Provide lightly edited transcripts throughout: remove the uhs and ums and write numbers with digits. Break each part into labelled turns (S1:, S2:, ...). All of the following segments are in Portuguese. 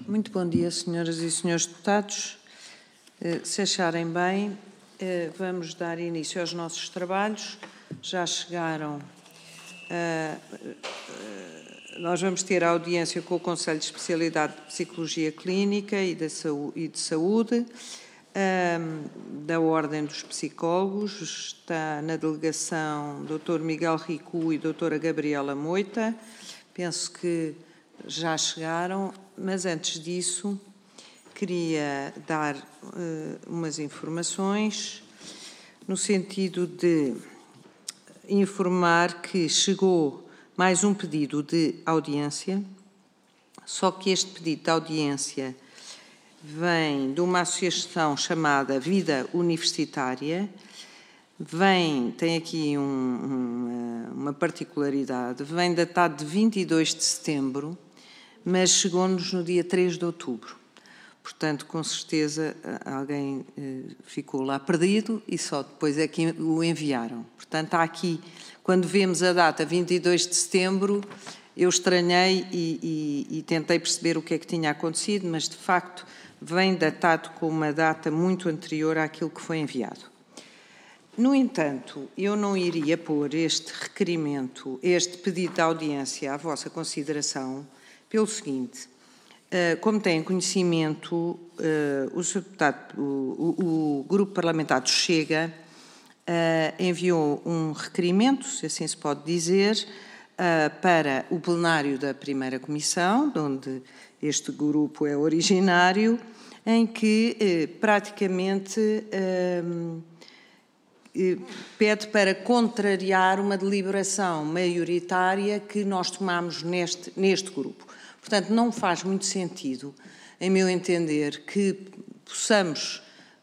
S1: Muito bom dia, senhoras e senhores deputados. Se acharem bem, vamos dar início aos nossos trabalhos. Já chegaram. Nós vamos ter a audiência com o Conselho de Especialidade de Psicologia Clínica e de Saúde, da Ordem dos Psicólogos. Está na delegação Dr. Miguel Ricu e doutora Gabriela Moita. Penso que já chegaram, mas antes disso queria dar umas informações no sentido de informar que chegou mais um pedido de audiência, só que este pedido de audiência vem de uma associação chamada Vida Universitária. Tem aqui uma particularidade, vem datado de 22 de setembro, mas chegou-nos no dia 3 de outubro. Portanto, com certeza, alguém ficou lá perdido e só depois é que o enviaram. Portanto, há aqui, quando vemos a data 22 de setembro, eu estranhei e tentei perceber o que é que tinha acontecido, mas, de facto, vem datado com uma data muito anterior àquilo que foi enviado. No entanto, eu não iria pôr este requerimento, este pedido de audiência à vossa consideração, pelo seguinte: como têm conhecimento, o Grupo Parlamentar do Chega enviou um requerimento, se assim se pode dizer, para o plenário da primeira comissão, de onde este grupo é originário, em que praticamente pede para contrariar uma deliberação maioritária que nós tomamos neste grupo. Portanto, não faz muito sentido, em meu entender, que possamos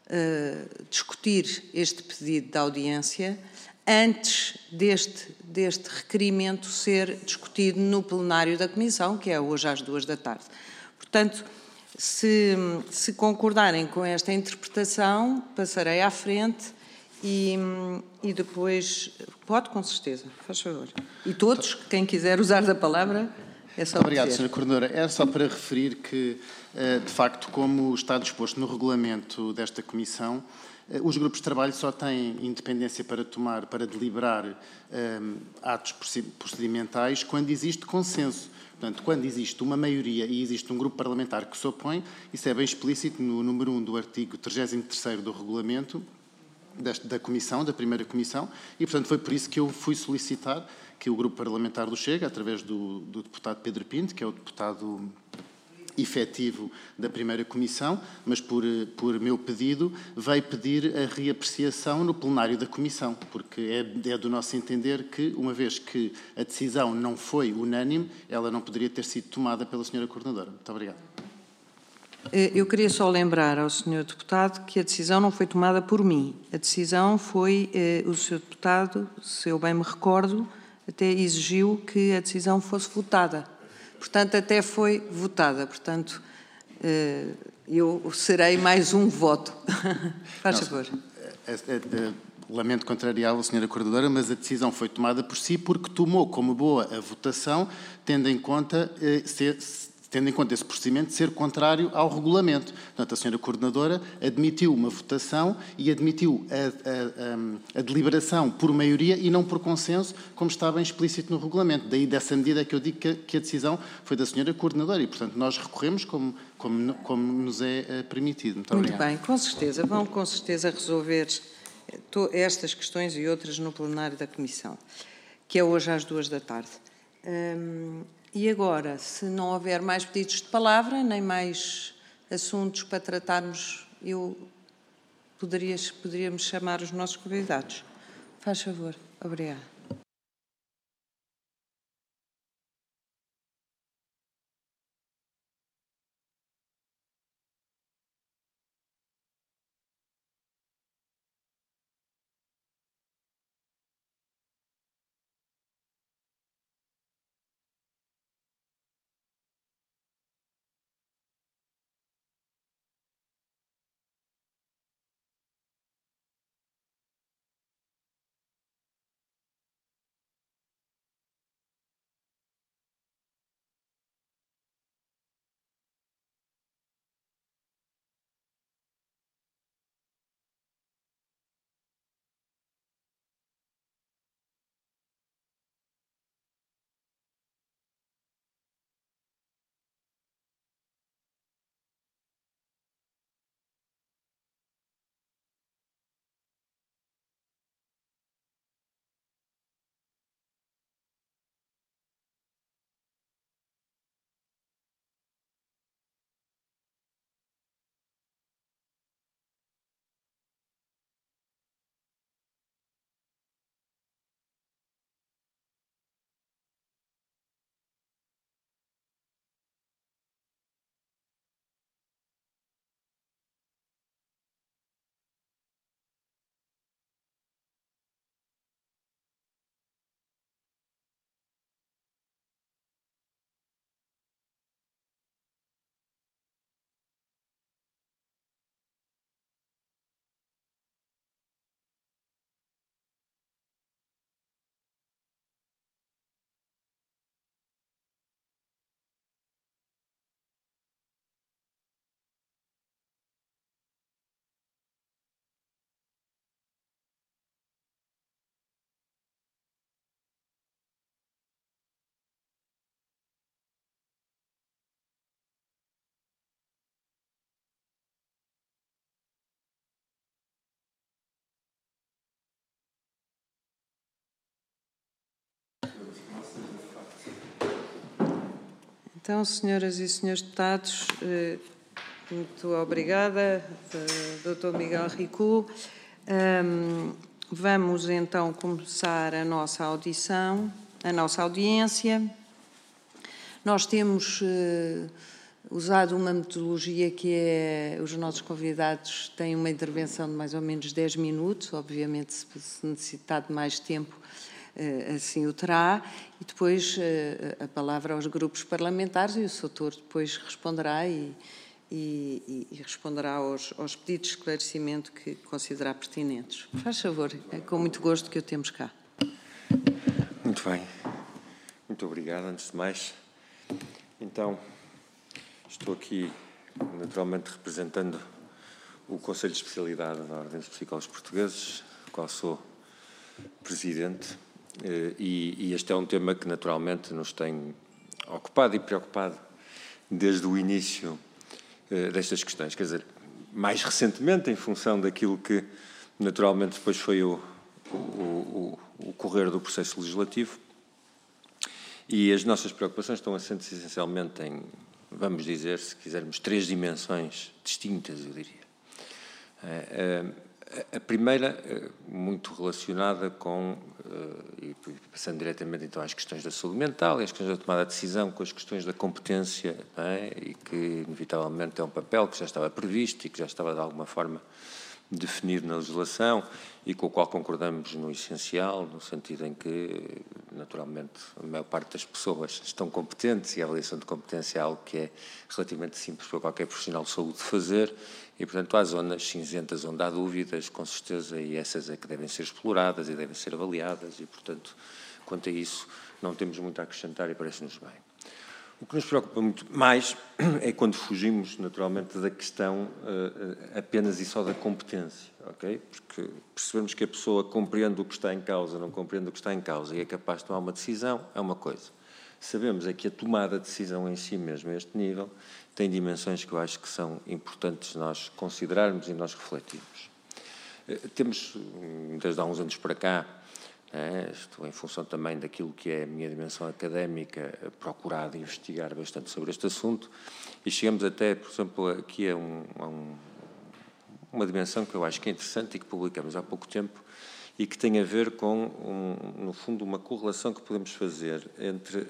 S1: discutir este pedido de audiência antes deste requerimento ser discutido no plenário da Comissão, que é hoje às 2 da tarde. Portanto, se concordarem com esta interpretação, passarei à frente e depois... Pode, com certeza, faz favor. E todos, quem quiser usar da palavra...
S2: Obrigado, Sra. Coordenadora. Era só para referir que, de facto, como está disposto no regulamento desta Comissão, os grupos de trabalho só têm independência para deliberar atos procedimentais quando existe consenso. Portanto, quando existe uma maioria e existe um grupo parlamentar que se opõe, isso é bem explícito no número 1 do artigo 33º do regulamento da Comissão, da primeira Comissão, e, portanto, foi por isso que eu fui solicitar que o Grupo Parlamentar do Chega, através do deputado Pedro Pinto, que é o deputado efetivo da primeira Comissão, mas por meu pedido, veio pedir a reapreciação no plenário da Comissão, porque é do nosso entender que, uma vez que a decisão não foi unânime, ela não poderia ter sido tomada pela Sra. Coordenadora. Muito obrigado.
S1: Eu queria só lembrar ao Sr. Deputado que a decisão não foi tomada por mim. A decisão foi, o Sr. Deputado, se eu bem me recordo, até exigiu que a decisão fosse votada. Portanto, até foi votada. Portanto, eu serei mais um voto. Faz favor.
S2: Lamento contrariá-lo, Sra. Coordenadora, mas a decisão foi tomada por si porque tomou como boa a votação, tendo em conta esse procedimento ser contrário ao regulamento. Portanto, a Sra. Coordenadora admitiu uma votação e admitiu a deliberação por maioria e não por consenso, como está bem explícito no regulamento. Daí, dessa medida, é que eu digo que a decisão foi da Sra. Coordenadora e, portanto, nós recorremos como nos é permitido. Muito obrigado.
S1: Muito bem, com certeza. Vão, com certeza, resolver estas questões e outras no plenário da Comissão, que é hoje às 2 da tarde. E agora, se não houver mais pedidos de palavra, nem mais assuntos para tratarmos, poderíamos chamar os nossos convidados. Faz favor. Obrigada. Então, senhoras e senhores deputados, muito obrigada, Dr. Miguel Ricou. Vamos então começar a nossa audição, a nossa audiência. Nós temos usado uma metodologia que é, os nossos convidados têm uma intervenção de mais ou menos 10 minutos, obviamente se necessitar de mais tempo, assim o terá, e depois a palavra aos grupos parlamentares e o Sr. depois responderá e responderá aos pedidos de esclarecimento que considerar pertinentes. Faz favor, é com muito gosto que o temos cá.
S3: Muito bem. Muito obrigado, antes de mais. Então, estou aqui, naturalmente, representando o Conselho de Especialidade da Ordem dos Psicólogos Portugueses, do qual sou presidente, e este é um tema que, naturalmente, nos tem ocupado e preocupado desde o início destas questões. Quer dizer, mais recentemente, em função daquilo que, naturalmente, depois foi o correr do processo legislativo, e as nossas preocupações estão assentes essencialmente em, vamos dizer, se quisermos, 3 dimensões distintas, eu diria. A primeira, muito relacionada com, e passando diretamente então às questões da saúde mental e às questões da tomada de decisão, com as questões da competência, não é? E que, inevitavelmente, é um papel que já estava previsto e que já estava, de alguma forma, definido na legislação e com o qual concordamos no essencial, no sentido em que, naturalmente, a maior parte das pessoas estão competentes e a avaliação de competência é algo que é relativamente simples para qualquer profissional de saúde fazer e, portanto, há zonas cinzentas onde há dúvidas, com certeza, e essas é que devem ser exploradas e devem ser avaliadas e, portanto, quanto a isso, não temos muito a acrescentar e parece-nos bem. O que nos preocupa muito mais é quando fugimos, naturalmente, da questão apenas e só da competência, ok? Porque percebemos que a pessoa compreende o que está em causa, não compreende o que está em causa e é capaz de tomar uma decisão, é uma coisa. Sabemos é que a tomada de decisão em si mesmo, a este nível, tem dimensões que eu acho que são importantes nós considerarmos e nós refletirmos. Temos, desde há uns anos para cá, estou em função também daquilo que é a minha dimensão académica, procurado investigar bastante sobre este assunto e chegamos até, por exemplo, aqui a uma dimensão que eu acho que é interessante e que publicamos há pouco tempo e que tem a ver com, no fundo, uma correlação que podemos fazer entre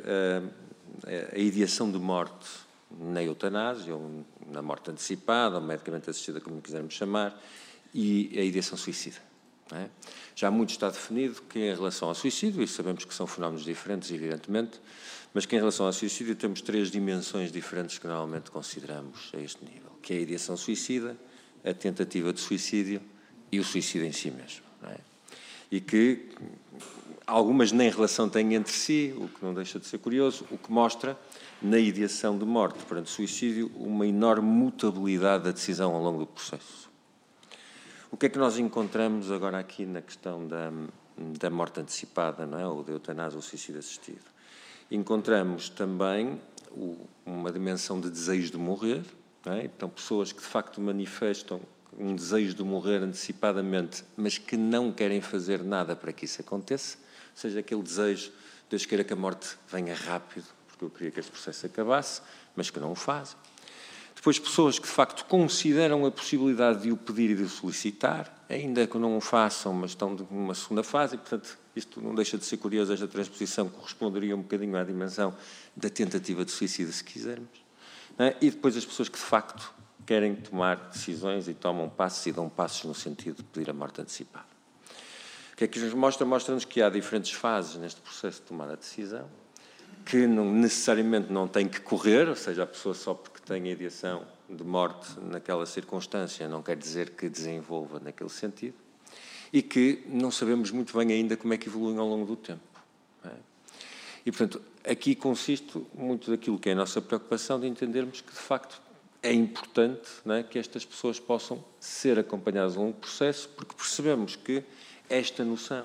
S3: a ideação de morte na eutanásia, ou na morte antecipada, ou medicamente assistida, como quisermos chamar, e a ideação suicida. Não é? Já muito está definido que em relação ao suicídio, e sabemos que são fenómenos diferentes, evidentemente, mas que em relação ao suicídio temos 3 dimensões diferentes que normalmente consideramos a este nível, que é a ideação suicida, a tentativa de suicídio e o suicídio em si mesmo. Não é? E que algumas nem relação têm entre si, o que não deixa de ser curioso, o que mostra, na ideação de morte perante suicídio, uma enorme mutabilidade da decisão ao longo do processo. O que é que nós encontramos agora aqui na questão da morte antecipada, não é? Ou da eutanásia ou suicídio assistido? Encontramos também uma dimensão de desejo de morrer, não é? Então, pessoas que de facto manifestam um desejo de morrer antecipadamente, mas que não querem fazer nada para que isso aconteça, ou seja, aquele desejo, Deus queira que a morte venha rápido, porque eu queria que este processo acabasse, mas que não o fazem. Depois, pessoas que, de facto, consideram a possibilidade de o pedir e de o solicitar, ainda que não o façam, mas estão numa segunda fase, e, portanto, isto não deixa de ser curioso, esta transposição corresponderia um bocadinho à dimensão da tentativa de suicídio, se quisermos. Não é? E depois as pessoas que, de facto, querem tomar decisões e tomam passos e dão passos no sentido de pedir a morte antecipada. O que é que nos mostra? Mostra-nos que há diferentes fases neste processo de tomada de decisão, que não, necessariamente não tem que correr, ou seja, a pessoa só porque tem a ideação de morte naquela circunstância não quer dizer que desenvolva naquele sentido, e que não sabemos muito bem ainda como é que evoluem ao longo do tempo. Não é? E, portanto, aqui consiste muito daquilo que é a nossa preocupação de entendermos que, de facto, é importante, não é, que estas pessoas possam ser acompanhadas ao longo do processo, porque percebemos que esta noção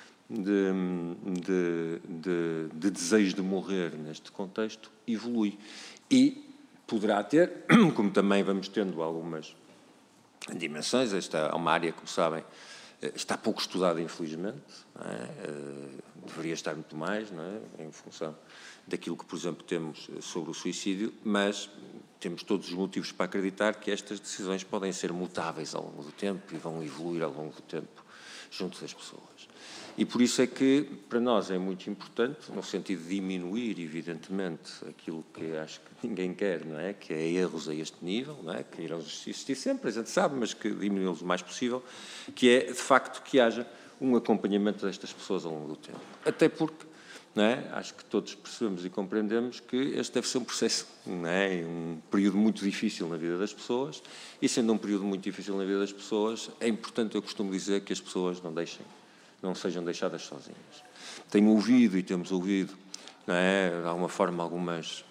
S3: de desejo de morrer neste contexto evolui e poderá ter, como também vamos tendo algumas dimensões, esta é uma área, como sabem, está pouco estudada, infelizmente, não é? Deveria estar muito mais, não é? Em função daquilo que, por exemplo, temos sobre o suicídio, mas temos todos os motivos para acreditar que estas decisões podem ser mutáveis ao longo do tempo e vão evoluir ao longo do tempo junto das pessoas. E por isso é que, para nós, é muito importante, no sentido de diminuir, evidentemente, aquilo que acho que ninguém quer, não é? Que é erros a este nível, não é? Que irão existir sempre, a gente sabe, mas que diminuí-los o mais possível, que é, de facto, que haja um acompanhamento destas pessoas ao longo do tempo. Até porque, não é? Acho que todos percebemos e compreendemos que este deve ser um processo, não é? Um período muito difícil na vida das pessoas, e sendo um período muito difícil na vida das pessoas, é importante, eu costumo dizer, que as pessoas não sejam deixadas sozinhas. Tenho ouvido e temos ouvido, não é? De alguma forma, algumas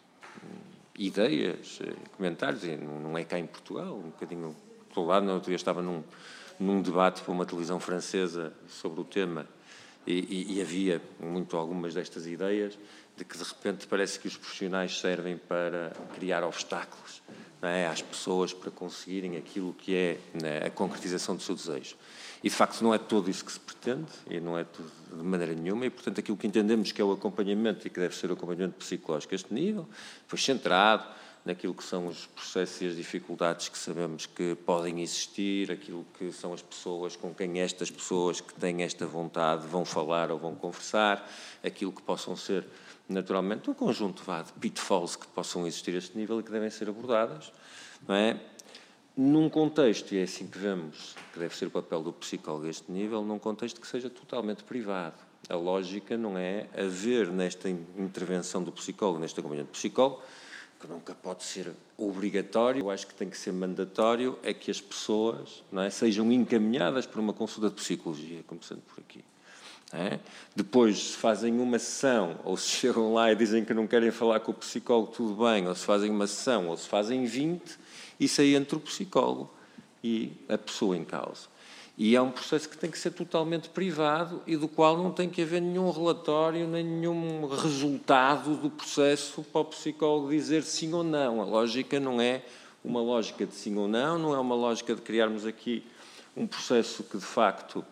S3: ideias, comentários, e não é cá em Portugal, um bocadinho do lado. No outro dia estava num debate para uma televisão francesa sobre o tema, e havia muito algumas destas ideias de que, de repente, parece que os profissionais servem para criar obstáculos, não é, às pessoas para conseguirem aquilo que é, né, a concretização do seu desejo. E, de facto, não é todo isso que se pretende, e não é tudo de maneira nenhuma, e, portanto, aquilo que entendemos que é o acompanhamento, e que deve ser o acompanhamento psicológico a este nível, foi centrado naquilo que são os processos e as dificuldades que sabemos que podem existir, aquilo que são as pessoas com quem estas pessoas que têm esta vontade vão falar ou vão conversar, aquilo que possam ser, naturalmente, um conjunto de pitfalls que possam existir a este nível e que devem ser abordadas, não é? Num contexto, e é assim que vemos que deve ser o papel do psicólogo a este nível, num contexto que seja totalmente privado. A lógica não é haver nesta intervenção do psicólogo, neste acompanhamento do psicólogo, que nunca pode ser obrigatório, eu acho que tem que ser mandatório, é que as pessoas, não é, sejam encaminhadas para uma consulta de psicologia, começando por aqui. É? Depois, se fazem uma sessão, ou se chegam lá e dizem que não querem falar com o psicólogo, tudo bem, ou se fazem uma sessão, ou se fazem 20, isso aí entre o psicólogo e a pessoa em causa. E é um processo que tem que ser totalmente privado e do qual não tem que haver nenhum relatório, nem nenhum resultado do processo para o psicólogo dizer sim ou não. A lógica não é uma lógica de sim ou não, não é uma lógica de criarmos aqui um processo que, de facto,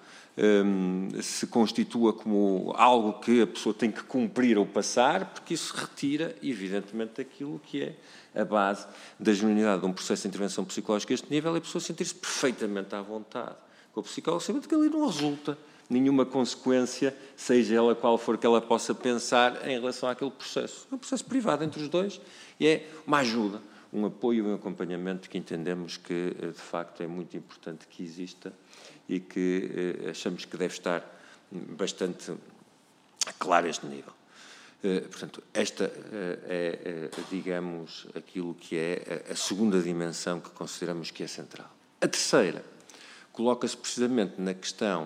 S3: se constitua como algo que a pessoa tem que cumprir ou passar, porque isso retira, evidentemente, aquilo que é a base da genuinidade de um processo de intervenção psicológica a este nível, é a pessoa sentir-se perfeitamente à vontade com o psicólogo, sabendo que ali não resulta nenhuma consequência, seja ela qual for que ela possa pensar em relação àquele processo. É um processo privado entre os dois e é uma ajuda, um apoio e um acompanhamento que entendemos que, de facto, é muito importante que exista e que achamos que deve estar bastante claro a este nível. Portanto, esta é, digamos, aquilo que é a segunda dimensão que consideramos que é central. A terceira coloca-se precisamente na questão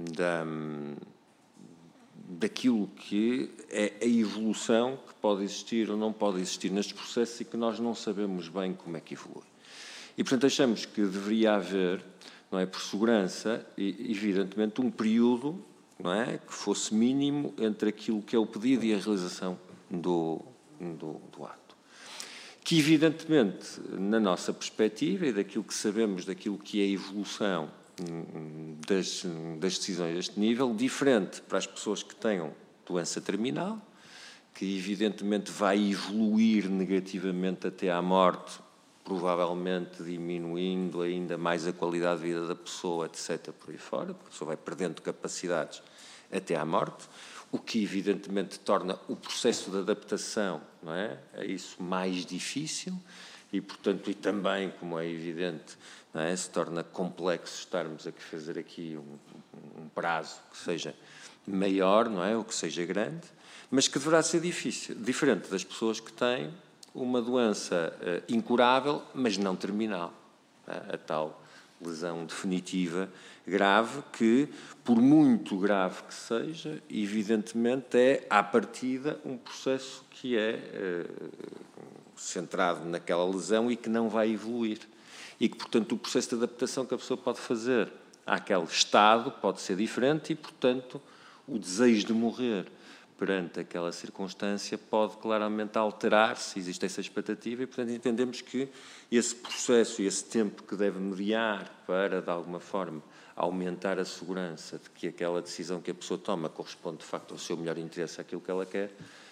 S3: daquilo que é a evolução que pode existir ou não pode existir nestes processos e que nós não sabemos bem como é que evolui. E, portanto, achamos que deveria haver, não é, por segurança, evidentemente, um período, não é, que fosse mínimo entre aquilo que é o pedido e a realização do ato. Que, evidentemente, na nossa perspectiva e daquilo que sabemos, daquilo que é a evolução das decisões deste nível, diferente para as pessoas que tenham doença terminal, que evidentemente vai evoluir negativamente até à morte, provavelmente diminuindo ainda mais a qualidade de vida da pessoa, etc., por aí fora, porque a pessoa vai perdendo capacidades até à morte, o que evidentemente torna o processo de adaptação, não é, a isso mais difícil e, portanto, e também, como é evidente, não é, se torna complexo estarmos a fazer aqui um prazo que seja maior, não é, ou que seja grande, mas que deverá ser difícil, diferente das pessoas que têm uma doença incurável, mas não terminal, a tal lesão definitiva grave que, por muito grave que seja, evidentemente é, à partida, um processo que é centrado naquela lesão e que não vai evoluir. E que, portanto, o processo de adaptação que a pessoa pode fazer àquele estado pode ser diferente e, portanto, o desejo de morrer perante aquela circunstância pode claramente alterar-se, existe essa expectativa e, portanto, entendemos que esse processo e esse tempo que deve mediar para, de alguma forma, aumentar a segurança de que aquela decisão que a pessoa toma corresponde, de facto, ao seu melhor interesse, àquilo que ela quer,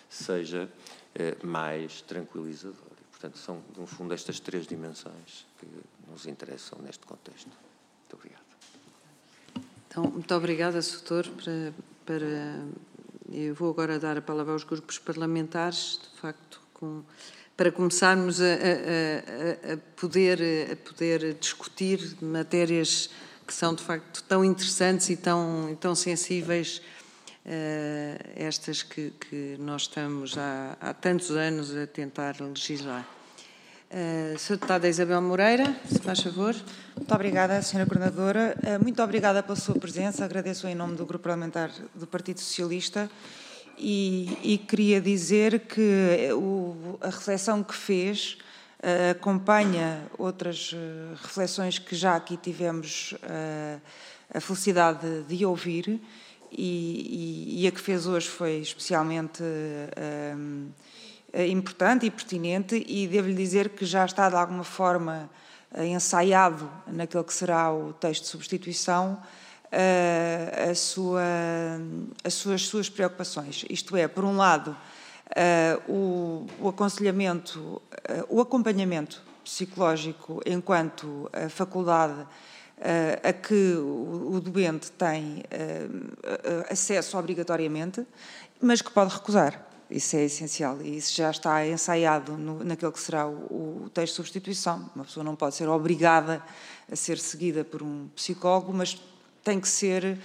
S3: seja mais tranquilizador. E, portanto, são, no fundo, estas 3 dimensões que nos interessam neste contexto. Muito obrigado.
S1: Então, muito obrigada, Sr. Doutor. Eu vou agora dar a palavra aos grupos parlamentares, de facto, para começarmos a poder discutir matérias que são, de facto, tão interessantes e tão sensíveis, estas que nós estamos há tantos anos a tentar legislar. Sra. Deputada Isabel Moreira, se faz favor.
S4: Muito obrigada, Sra. Coordenadora. Muito obrigada pela sua presença. Agradeço em nome do Grupo Parlamentar do Partido Socialista e queria dizer que a reflexão que fez acompanha outras reflexões que já aqui tivemos a felicidade de ouvir e a que fez hoje foi especialmente importante e pertinente, e devo-lhe dizer que já está de alguma forma ensaiado naquele que será o texto de substituição as suas preocupações. Isto é, por um lado, o aconselhamento, o acompanhamento psicológico enquanto faculdade a que o doente tem acesso obrigatoriamente, mas que pode recusar. Isso é essencial e isso já está ensaiado naquele que será o texto de substituição. Uma pessoa não pode ser obrigada a ser seguida por um psicólogo, mas tem que ser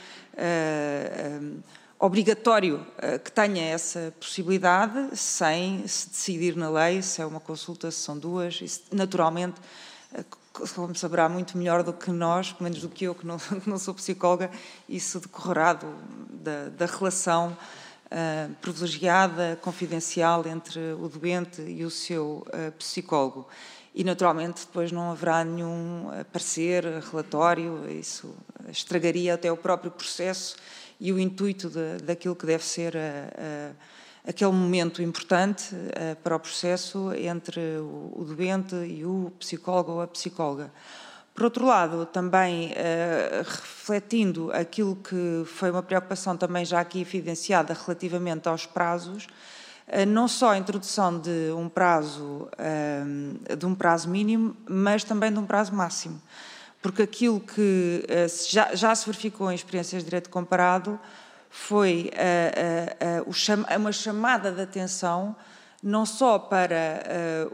S4: obrigatório que tenha essa possibilidade, sem se decidir na lei se é uma consulta, se são 2. Isso, naturalmente, como saberá muito melhor do que nós, pelo menos do que eu, que não sou psicóloga, isso decorrerá da relação privilegiada, confidencial entre o doente e o seu psicólogo. E, naturalmente, depois não haverá nenhum parecer, relatório, isso estragaria até o próprio processo e o intuito daquilo que deve ser aquele momento importante para o processo entre o doente e o psicólogo ou a psicóloga. Por outro lado, também refletindo aquilo que foi uma preocupação também já aqui evidenciada relativamente aos prazos, não só a introdução de um prazo mínimo, mas também de um prazo máximo. Porque aquilo que já se verificou em experiências de direito comparado foi uma chamada de atenção, não só para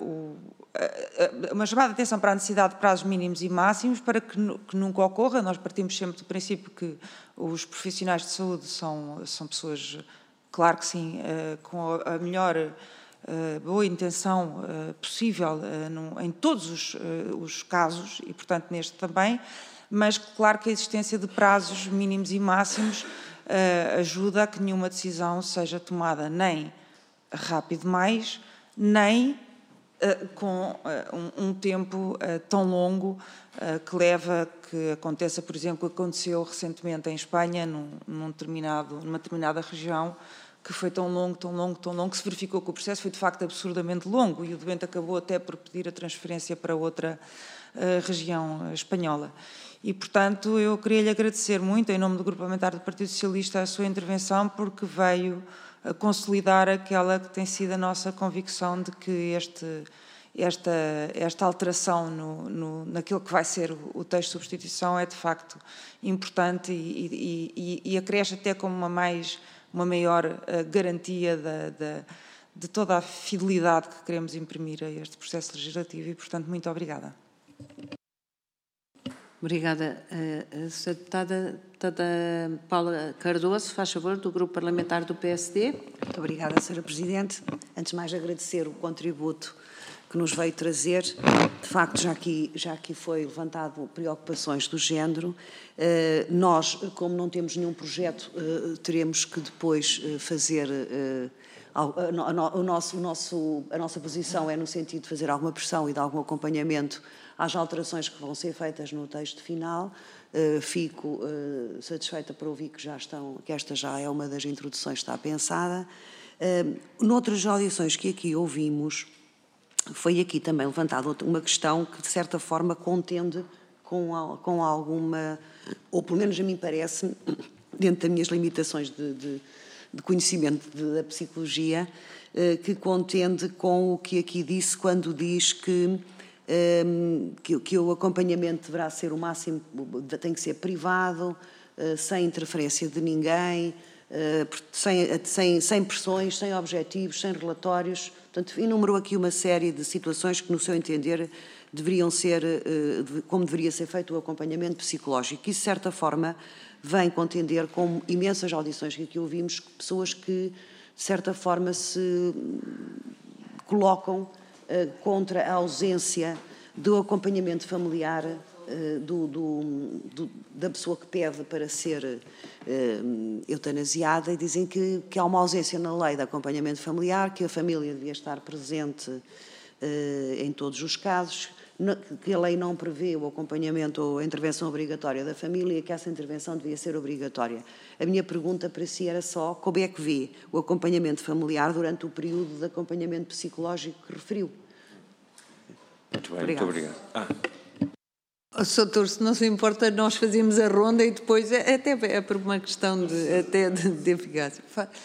S4: uma chamada de atenção para a necessidade de prazos mínimos e máximos, para que nunca ocorra. Nós partimos sempre do princípio que os profissionais de saúde são pessoas, claro que sim, com a melhor boa intenção possível em todos os casos, e portanto neste também, mas claro que a existência de prazos mínimos e máximos ajuda a que nenhuma decisão seja tomada nem rápido demais, nem com um tempo tão longo que leva a que aconteça, por exemplo, o que aconteceu recentemente em Espanha, numa determinada região, que foi tão longo, que se verificou que o processo foi de facto absurdamente longo e o doente acabou até por pedir a transferência para outra região espanhola. E, portanto, eu queria lhe agradecer muito, em nome do Grupo Parlamentar do Partido Socialista, a sua intervenção, porque veio a consolidar aquela que tem sido a nossa convicção de que esta alteração naquilo que vai ser o texto de substituição é, de facto, importante e acresce até como uma maior garantia de toda a fidelidade que queremos imprimir a este processo legislativo e, portanto, muito obrigada.
S1: Obrigada. Sra. Deputada Paula Cardoso, faz favor, do Grupo Parlamentar do PSD.
S5: Muito obrigada, Sra. Presidente. Antes de mais, agradecer o contributo que nos veio trazer. De facto, já aqui foi levantado preocupações do género. Nós, como não temos nenhum projeto, teremos que depois fazer... A nossa posição é no sentido de fazer alguma pressão e de algum acompanhamento às alterações que vão ser feitas no texto final. Fico satisfeita por ouvir que esta já é uma das introduções que está pensada. Noutras audições que aqui ouvimos, foi aqui também levantada uma questão que, de certa forma, contende com alguma, ou pelo menos a mim parece, dentro das minhas limitações de conhecimento da psicologia, que contende com o que aqui disse quando diz que o acompanhamento deverá ser o máximo, tem que ser privado, sem interferência de ninguém, sem pressões, sem objetivos, sem relatórios. Portanto, enumerou aqui uma série de situações que, no seu entender, deveriam ser, como deveria ser feito o acompanhamento psicológico. Isso, de certa forma, vem contender com imensas audições que aqui ouvimos, pessoas que, de certa forma, se colocam contra a ausência do acompanhamento familiar da pessoa que pede para ser eutanasiada, e dizem que há uma ausência na lei de acompanhamento familiar, que a família devia estar presente em todos os casos, que a lei não prevê o acompanhamento ou a intervenção obrigatória da família, e que essa intervenção devia ser obrigatória. A minha pergunta para si era só como é que vê o acompanhamento familiar durante o período de acompanhamento psicológico que referiu.
S3: Muito bem, muito obrigado.
S1: Sr. Doutor, se não se importa, nós fazemos a ronda e depois, até é por uma questão de eficácia.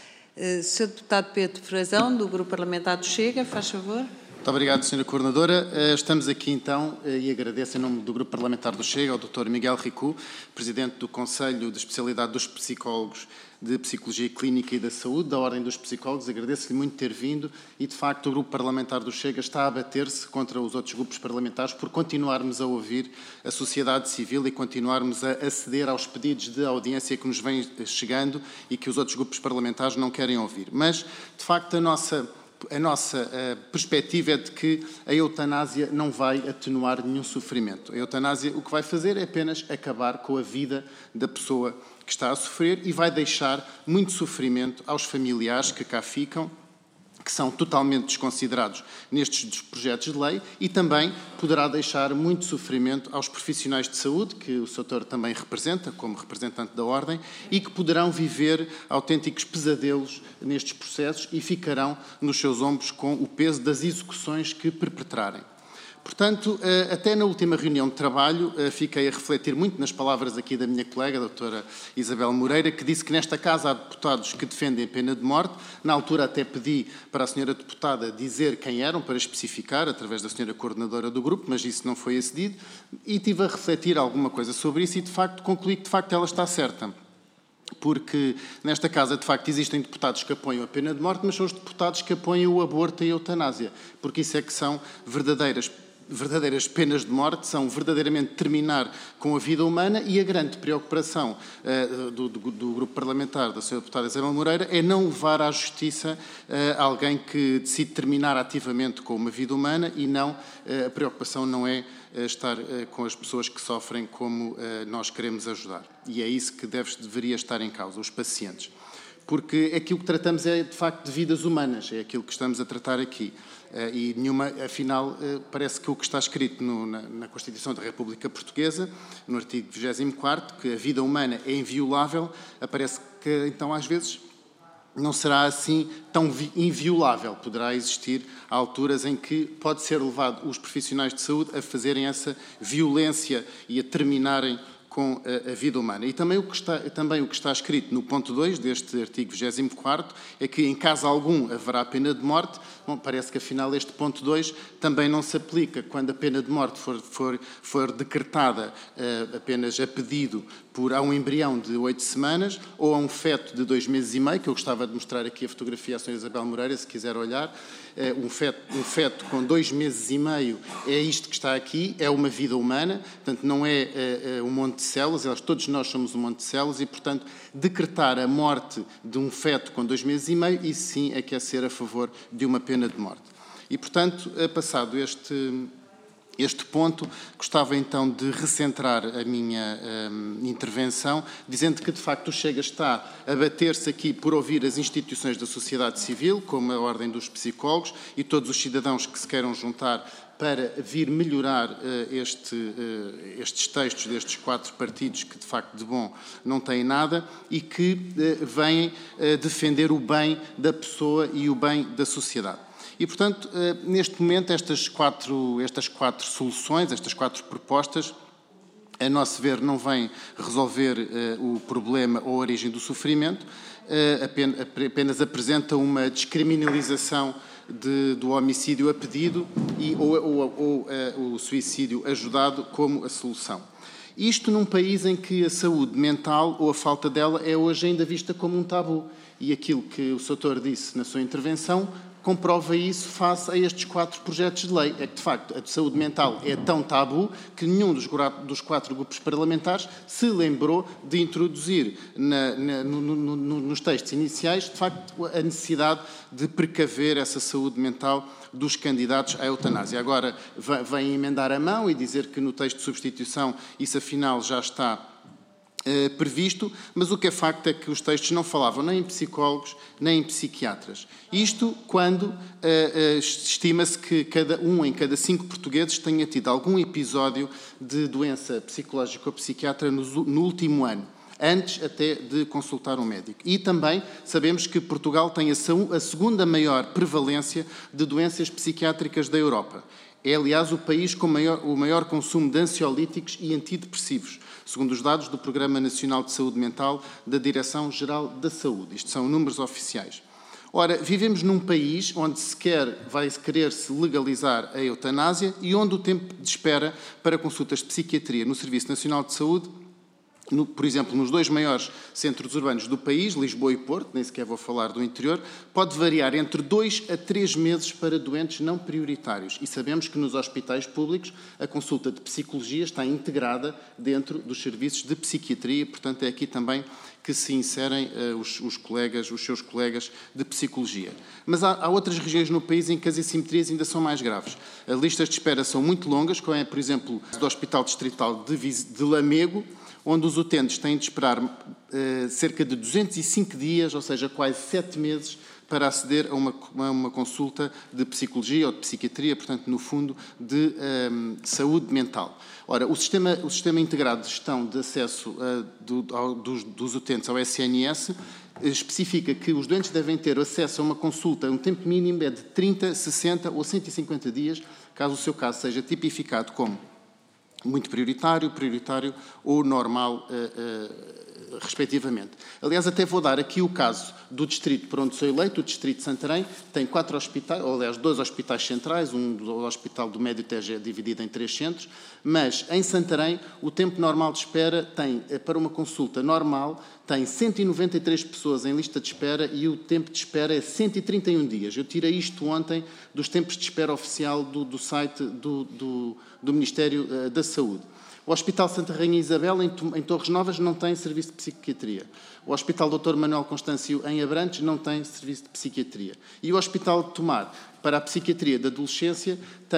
S1: Sr. Deputado Pedro Frazão, do Grupo Parlamentar do Chega, faz favor.
S2: Muito obrigado, Sra. Coordenadora. Estamos aqui, então, e agradeço em nome do Grupo Parlamentar do Chega ao Dr. Miguel Ricou, Presidente do Conselho de Especialidade dos Psicólogos de Psicologia Clínica e da Saúde, da Ordem dos Psicólogos. Agradeço-lhe muito ter vindo e, de facto, o Grupo Parlamentar do Chega está a bater-se contra os outros grupos parlamentares por continuarmos a ouvir a sociedade civil e continuarmos a aceder aos pedidos de audiência que nos vêm chegando e que os outros grupos parlamentares não querem ouvir. Mas, de facto, a nossa perspectiva é de que a eutanásia não vai atenuar nenhum sofrimento. A eutanásia o que vai fazer é apenas acabar com a vida da pessoa que está a sofrer e vai deixar muito sofrimento aos familiares que cá ficam, que são totalmente desconsiderados nestes projetos de lei, e também poderá deixar muito sofrimento aos profissionais de saúde, que o Sr. Doutor também representa, como representante da Ordem, e que poderão viver autênticos pesadelos nestes processos e ficarão nos seus ombros com o peso das execuções que perpetrarem. Portanto, até na última reunião de trabalho, fiquei a refletir muito nas palavras aqui da minha colega, a doutora Isabel Moreira, que disse que nesta Casa há deputados que defendem a pena de morte. Na altura até pedi para a senhora deputada dizer quem eram, para especificar, através da senhora coordenadora do grupo, mas isso não foi acedido, e estive a refletir alguma coisa sobre isso e, de facto, concluí que, de facto, ela está certa. Porque nesta Casa, de facto, existem deputados que apoiam a pena de morte, mas são os deputados que apoiam o aborto e a eutanásia, porque isso é que são verdadeiras penas de morte, são verdadeiramente terminar com a vida humana, e a grande preocupação do grupo parlamentar da Sra. Deputada Isabel Moreira é não levar à justiça alguém que decide terminar ativamente com uma vida humana, e não, a preocupação não é estar com as pessoas que sofrem como nós queremos ajudar. E é isso que deveria estar em causa, os pacientes. Porque aquilo que tratamos é, de facto, de vidas humanas, é aquilo que estamos a tratar aqui. E nenhuma, afinal, parece que o que está escrito na Constituição da República Portuguesa, no artigo 24º, que a vida humana é inviolável, aparece que, então, às vezes, não será assim tão inviolável. Poderá existir alturas em que pode ser levado os profissionais de saúde a fazerem essa violência e a terminarem com a vida humana. E também o que está escrito no ponto 2 deste artigo 24º é que, em caso algum, haverá pena de morte. Bom, parece que, afinal, este ponto 2 também não se aplica quando a pena de morte for decretada apenas a pedido a um embrião de 8 semanas ou a um feto de 2 meses e meio, que eu gostava de mostrar aqui a fotografia à Sra. Isabel Moreira, se quiser olhar. Um feto com 2 meses e meio é isto que está aqui, é uma vida humana, portanto não é um monte de células, todos nós somos um monte de células, e, portanto, decretar a morte de um feto com 2 meses e meio, isso sim é que é ser a favor de uma pena de morte. E, portanto, passado este ponto, gostava então de recentrar a minha intervenção, dizendo que, de facto, o Chega está a bater-se aqui por ouvir as instituições da sociedade civil, como a Ordem dos Psicólogos e todos os cidadãos que se queiram juntar para vir melhorar estes textos destes 4 partidos que, de facto, de bom não têm nada, e que vêm defender o bem da pessoa e o bem da sociedade. E, portanto, neste momento, estas quatro soluções, estas 4 propostas, a nosso ver, não vem resolver o problema ou a origem do sofrimento, apenas apresenta uma descriminalização do homicídio a pedido ou o suicídio ajudado como a solução. Isto num país em que a saúde mental ou a falta dela é hoje ainda vista como um tabu. E aquilo que o Sr. Doutor disse na sua intervenção comprova isso face a estes 4 projetos de lei. É que, de facto, a saúde mental é tão tabu que nenhum dos 4 grupos parlamentares se lembrou de introduzir nos textos iniciais, de facto, a necessidade de precaver essa saúde mental dos candidatos à eutanásia. Agora, vem emendar a mão e dizer que no texto de substituição isso, afinal, já está previsto, mas o que é facto é que os textos não falavam nem em psicólogos nem em psiquiatras. Isto quando estima-se que em cada 5 portugueses tenha tido algum episódio de doença psicológica ou psiquiatra no último ano, antes até de consultar um médico. E também sabemos que Portugal tem a 2ª maior prevalência de doenças psiquiátricas da Europa. É, aliás, o país com o maior consumo de ansiolíticos e antidepressivos, segundo os dados do Programa Nacional de Saúde Mental da Direção-Geral da Saúde. Isto são números oficiais. Ora, vivemos num país onde vai querer-se legalizar a eutanásia e onde o tempo de espera para consultas de psiquiatria no Serviço Nacional de Saúde, por exemplo, nos 2 maiores centros urbanos do país, Lisboa e Porto, nem sequer vou falar do interior, pode variar entre 2 a 3 meses para doentes não prioritários. E sabemos que nos hospitais públicos a consulta de psicologia está integrada dentro dos serviços de psiquiatria, portanto é aqui também que se inserem os seus colegas de psicologia. Mas há outras regiões no país em que as assimetrias ainda são mais graves. As listas de espera são muito longas, como é, por exemplo, do Hospital Distrital de Lamego, onde os utentes têm de esperar cerca de 205 dias, ou seja, quase 7 meses, para aceder a uma consulta de psicologia ou de psiquiatria, portanto, no fundo, de saúde mental. Ora, o Sistema Integrado de Gestão de Acesso dos utentes ao SNS especifica que os doentes devem ter acesso a uma consulta, um tempo mínimo é de 30, 60 ou 150 dias, caso o seu caso seja tipificado como muito prioritário ou normal, respectivamente. Aliás, até vou dar aqui o caso do distrito por onde sou eleito, o distrito de Santarém, tem 4 hospitais, ou aliás 2 hospitais centrais, o Hospital do Médio Tejo é dividido em 3 centros, mas em Santarém o tempo normal de espera para uma consulta normal, tem 193 pessoas em lista de espera e o tempo de espera é 131 dias. Eu tirei isto ontem dos tempos de espera oficial do site do Ministério da Saúde. O Hospital Santa Rainha Isabel, em Torres Novas, não tem serviço de psiquiatria. O Hospital Dr. Manuel Constâncio, em Abrantes, não tem serviço de psiquiatria. E o Hospital de Tomar, para a psiquiatria da adolescência,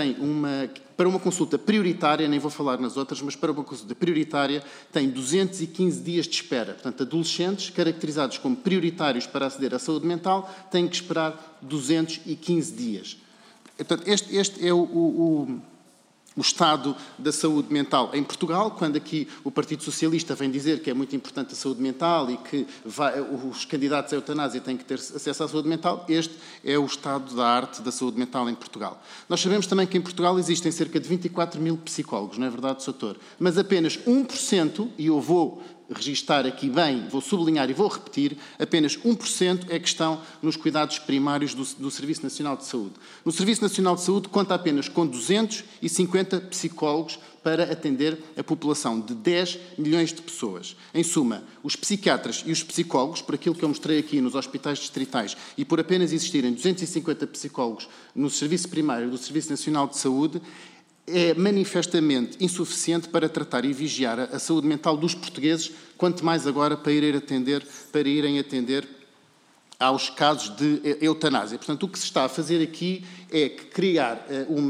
S2: para uma consulta prioritária, nem vou falar nas outras, mas para uma consulta prioritária, tem 215 dias de espera. Portanto, adolescentes caracterizados como prioritários para aceder à saúde mental têm que esperar 215 dias. Portanto, este é o estado da saúde mental em Portugal, quando aqui o Partido Socialista vem dizer que é muito importante a saúde mental e que os candidatos à eutanásia têm que ter acesso à saúde mental, este é o estado da arte da saúde mental em Portugal. Nós sabemos também que em Portugal existem cerca de 24 mil psicólogos, não é verdade, Sr. Doutor? Mas apenas 1%, e eu vou registar aqui bem, vou sublinhar e vou repetir, apenas 1% é que estão nos cuidados primários do Serviço Nacional de Saúde. No Serviço Nacional de Saúde conta apenas com 250 psicólogos para atender a população de 10 milhões de pessoas. Em suma, os psiquiatras e os psicólogos, por aquilo que eu mostrei aqui nos hospitais distritais e por apenas existirem 250 psicólogos no Serviço Primário do Serviço Nacional de Saúde, é manifestamente insuficiente para tratar e vigiar a saúde mental dos portugueses, quanto mais agora para irem atender aos casos de eutanásia. Portanto, o que se está a fazer aqui é criar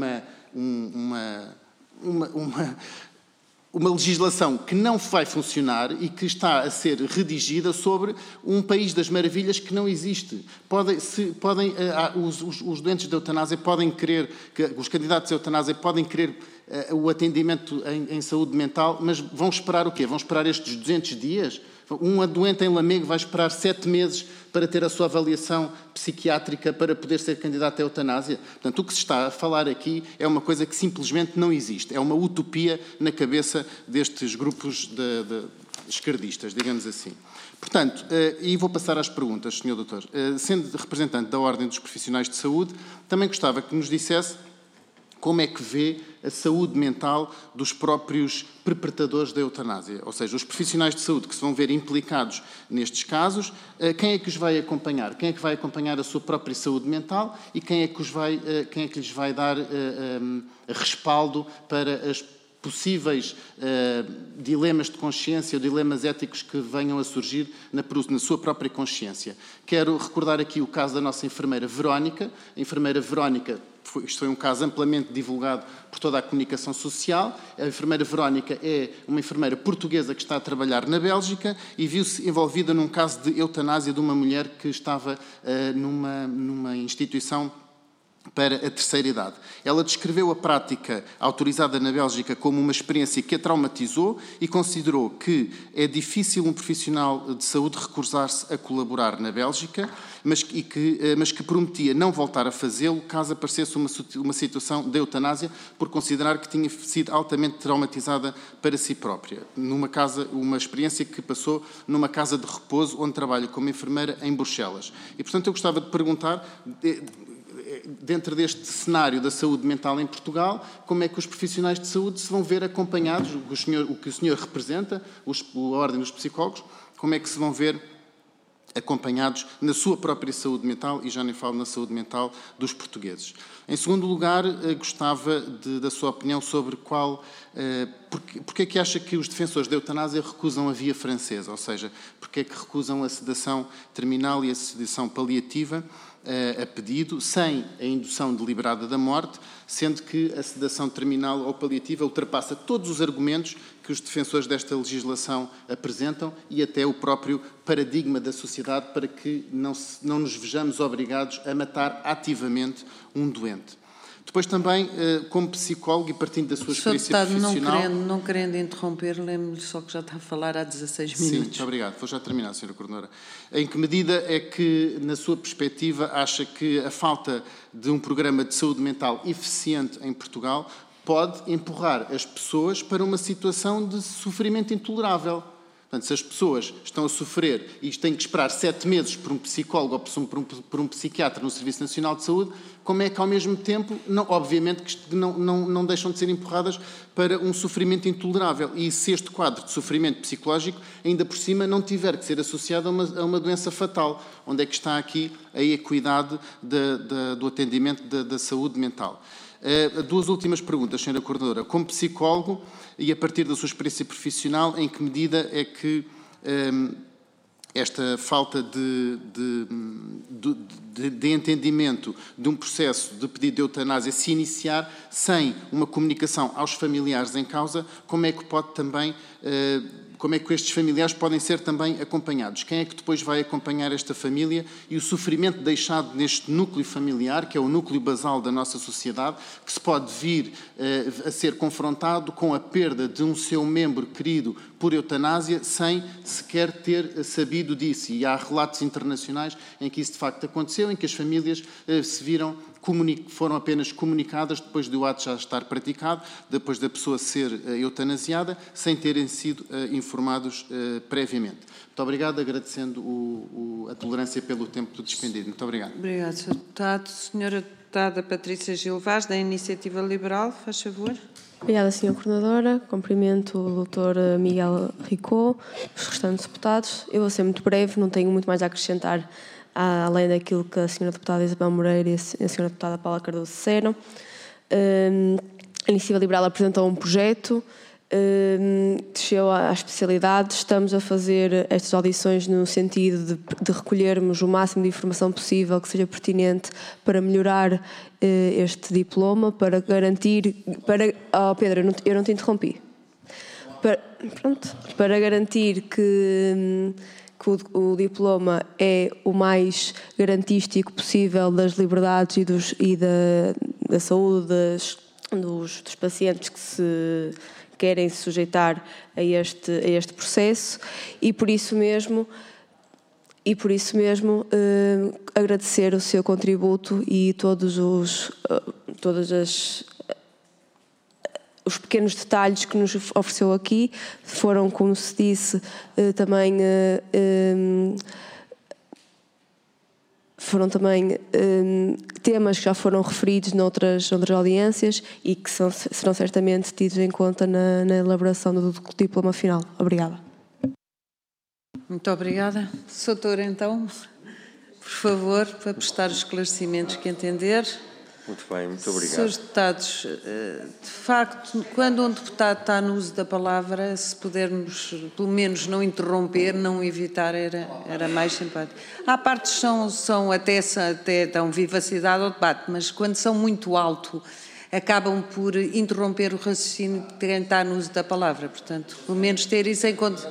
S2: uma legislação que não vai funcionar e que está a ser redigida sobre um país das maravilhas que não existe. Os doentes de eutanásia podem querer, os candidatos à eutanásia podem querer o atendimento em saúde mental, mas vão esperar o quê? Vão esperar estes 200 dias? Um doente em Lamego vai esperar 7 meses para ter a sua avaliação psiquiátrica para poder ser candidato à eutanásia? Portanto, o que se está a falar aqui é uma coisa que simplesmente não existe. É uma utopia na cabeça destes grupos de esquerdistas, digamos assim. Portanto, e vou passar às perguntas, Sr. Doutor. Sendo representante da Ordem dos Profissionais de Saúde, também gostava que nos dissesse como é que vê a saúde mental dos próprios perpetradores da eutanásia, ou seja, os profissionais de saúde que se vão ver implicados nestes casos, quem é que os vai acompanhar? Quem é que vai acompanhar a sua própria saúde mental e quem é que lhes vai dar respaldo para as possíveis dilemas de consciência ou dilemas éticos que venham a surgir na sua própria consciência. Quero recordar aqui o caso da nossa enfermeira Verónica. A enfermeira Verónica, isto foi um caso amplamente divulgado por toda a comunicação social. A enfermeira Verónica é uma enfermeira portuguesa que está a trabalhar na Bélgica e viu-se envolvida num caso de eutanásia de uma mulher que estava numa instituição para a terceira idade. Ela descreveu a prática autorizada na Bélgica como uma experiência que a traumatizou e considerou que é difícil um profissional de saúde recusar-se a colaborar na Bélgica, mas que prometia não voltar a fazê-lo caso aparecesse uma situação de eutanásia, por considerar que tinha sido altamente traumatizada para si própria. Uma experiência que passou numa casa de repouso onde trabalha como enfermeira em Bruxelas. E, portanto, eu gostava de perguntar, dentro deste cenário da saúde mental em Portugal, como é que os profissionais de saúde se vão ver acompanhados, o que o senhor representa, a Ordem dos Psicólogos, como é que se vão ver acompanhados na sua própria saúde mental, e já nem falo na saúde mental dos portugueses. Em segundo lugar, gostava da sua opinião sobre porque é que acha que os defensores da eutanásia recusam a via francesa, ou seja, porque é que recusam a sedação terminal e a sedação paliativa a pedido, sem a indução deliberada da morte, sendo que a sedação terminal ou paliativa ultrapassa todos os argumentos que os defensores desta legislação apresentam e até o próprio paradigma da sociedade para que não nos vejamos obrigados a matar ativamente um doente. Depois também, como psicólogo e partindo da sua experiência profissional...
S1: Não querendo interromper, lembro-lhe só que já está a falar há 16 minutos.
S2: Sim, muito obrigado. Vou já terminar, Sra. Coordenadora. Em que medida é que, na sua perspectiva, acha que a falta de um programa de saúde mental eficiente em Portugal pode empurrar as pessoas para uma situação de sofrimento intolerável? Portanto, se as pessoas estão a sofrer e têm que esperar 7 meses por um psicólogo ou por um psiquiatra no Serviço Nacional de Saúde, como é que, ao mesmo tempo, obviamente que não deixam de ser empurradas para um sofrimento intolerável? E se este quadro de sofrimento psicológico, ainda por cima, não tiver que ser associado a uma doença fatal? Onde é que está aqui a equidade do atendimento da saúde mental? Duas últimas perguntas, Sra. Coordenadora. Como psicólogo e a partir da sua experiência profissional, em que medida é que esta falta de entendimento de um processo de pedido de eutanásia se iniciar sem uma comunicação aos familiares em causa, como é que estes familiares podem ser também acompanhados? Quem é que depois vai acompanhar esta família e o sofrimento deixado neste núcleo familiar, que é o núcleo basal da nossa sociedade, que se pode vir a ser confrontado com a perda de um seu membro querido por eutanásia sem sequer ter sabido disso. E há relatos internacionais em que isso de facto aconteceu, em que as famílias foram apenas comunicadas depois do ato já estar praticado, depois da pessoa ser eutanasiada, sem terem sido informados previamente. Muito obrigado, agradecendo a tolerância pelo tempo despendido. Muito obrigado.
S1: Obrigado, Sr. Deputado. Senhora Deputada Patrícia Gil Vaz, da Iniciativa Liberal, faz favor.
S6: Obrigada, Sra. Coordenadora. Cumprimento o Dr. Miguel Ricó, os restantes deputados. Eu vou ser muito breve, não tenho muito mais a acrescentar além daquilo que a Sra. Deputada Isabel Moreira e a Sra. Deputada Paula Cardoso disseram. A Iniciativa Liberal apresentou um projeto, desceu à especialidade. Estamos a fazer estas audições no sentido de recolhermos o máximo de informação possível que seja pertinente para melhorar este diploma, para garantir... Pedro, eu não te interrompi. Para garantir que o diploma é o mais garantístico possível das liberdades e da saúde dos pacientes que se querem se sujeitar a este processo, e por isso mesmo agradecer o seu contributo e todos os pequenos detalhes que nos ofereceu aqui. Foram, como se disse, também temas que já foram referidos noutras audiências e que serão certamente tidos em conta na elaboração do diploma final. Obrigada.
S1: Muito obrigada. Doutor, então, por favor, para prestar os esclarecimentos que entender.
S3: Muito bem, muito obrigado.
S1: Senhores deputados, de facto, quando um deputado está no uso da palavra, se pudermos, pelo menos, não interromper, não evitar, era mais simpático. Há partes que são até dão vivacidade ao debate, mas quando são muito alto, acabam por interromper o raciocínio de quem está no uso da palavra. Portanto, pelo menos ter isso em conta.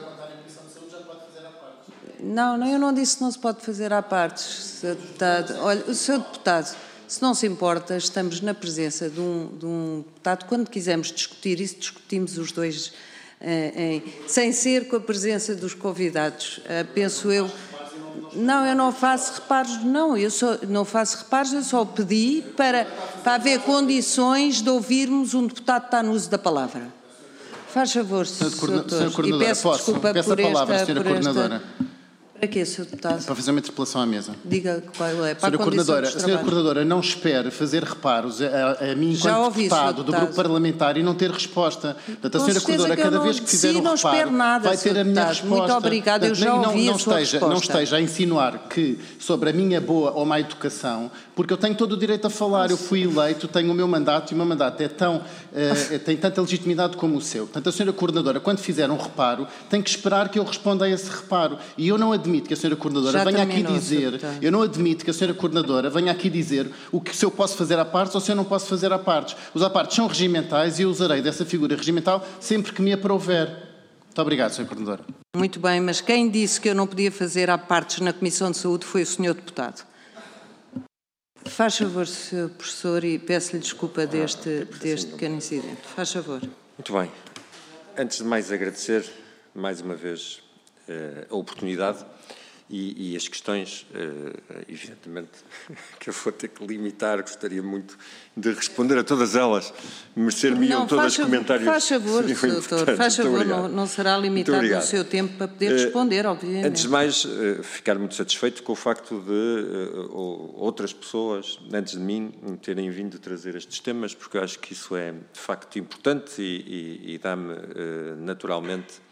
S1: Não, eu não disse que não se pode fazer à parte, Sr. Deputado. Olha, o Sr. Deputado, se não se importa, estamos na presença de um deputado. Quando quisermos discutir isso, discutimos os dois, sem ser com a presença dos convidados. Penso eu. Não, eu não faço reparos, não. Não faço reparos, eu só pedi para haver condições de ouvirmos um deputado que está no uso da palavra. Faz favor, Sr. Doutor. E peço desculpa por esta. Para quê, Sr. Deputado?
S2: Para fazer uma interpelação à mesa.
S1: Diga qual é.
S2: Para Senhora Coordenadora, não espere fazer reparos a mim enquanto deputado do grupo parlamentar e não ter resposta. Portanto, a Senhora Coordenadora, cada vez que fizer um reparo, vai ter a minha resposta.
S1: Muito obrigada, eu já ouvi a sua resposta.
S2: Não esteja a insinuar que sobre a minha boa ou má educação, porque eu tenho todo o direito a falar, eu fui eleito, tenho o meu mandato e o meu mandato tem tanta legitimidade como o seu. Portanto, a Senhora Coordenadora, quando fizer um reparo, tem que esperar que eu responda a esse reparo. E eu não admito que a Senhora Coordenadora venha aqui dizer, eu não admito que a Senhora Coordenadora venha aqui dizer se eu posso fazer à parte ou se eu não posso fazer à parte. Os à parte são regimentais e eu usarei dessa figura regimental sempre que me aprouver. Muito obrigado, Senhora Coordenadora.
S1: Muito bem, mas quem disse que eu não podia fazer à partes na Comissão de Saúde foi o Sr. Deputado. Faz favor, Sr. Professor, e peço-lhe desculpa deste pequeno incidente. Faz favor.
S3: Muito bem. Antes de mais agradecer, mais uma vez, a oportunidade e as questões, evidentemente, que eu vou ter que limitar, gostaria muito de responder a todas elas, merecer-me-iam todas comentários.
S1: Faz favor, doutor, faz favor, não será limitado o seu tempo para poder responder, obviamente.
S3: Antes de mais, ficar muito satisfeito com o facto de outras pessoas, antes de mim, terem vindo trazer estes temas, porque eu acho que isso é, de facto, importante e dá-me, naturalmente,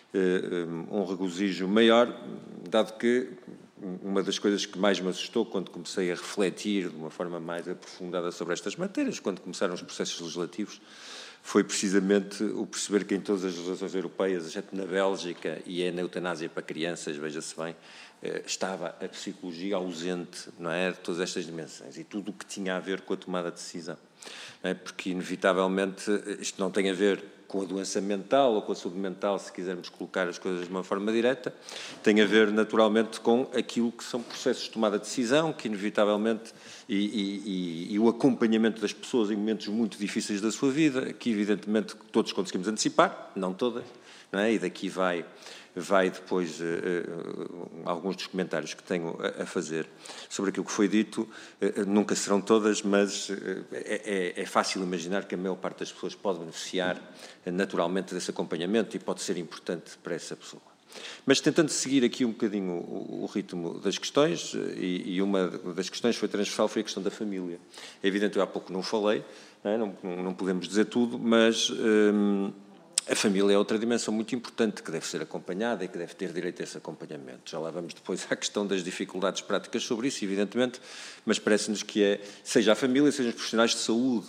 S3: um regozijo maior, dado que uma das coisas que mais me assustou quando comecei a refletir de uma forma mais aprofundada sobre estas matérias, quando começaram os processos legislativos, foi precisamente o perceber que em todas as legislações europeias, exceto na Bélgica e na eutanásia para crianças, veja-se bem, estava a psicologia ausente, não é, de todas estas dimensões e tudo o que tinha a ver com a tomada de decisão. Não é? Porque, inevitavelmente, isto não tem a ver com a doença mental ou com a saúde mental, se quisermos colocar as coisas de uma forma direta, tem a ver naturalmente com aquilo que são processos de tomada de decisão, que inevitavelmente, e o acompanhamento das pessoas em momentos muito difíceis da sua vida, que evidentemente todos conseguimos antecipar, não todas, não é? E daqui vai depois alguns dos comentários que tenho a fazer sobre aquilo que foi dito, nunca serão todas, mas é fácil imaginar que a maior parte das pessoas pode beneficiar naturalmente desse acompanhamento e pode ser importante para essa pessoa. Mas tentando seguir aqui um bocadinho o ritmo das questões, e uma das questões foi transversal, foi a questão da família. É evidente, eu há pouco não falei, não podemos dizer tudo, mas a família é outra dimensão muito importante que deve ser acompanhada e que deve ter direito a esse acompanhamento. Já lá vamos depois à questão das dificuldades práticas sobre isso, evidentemente, mas parece-nos que seja a família, seja os profissionais de saúde,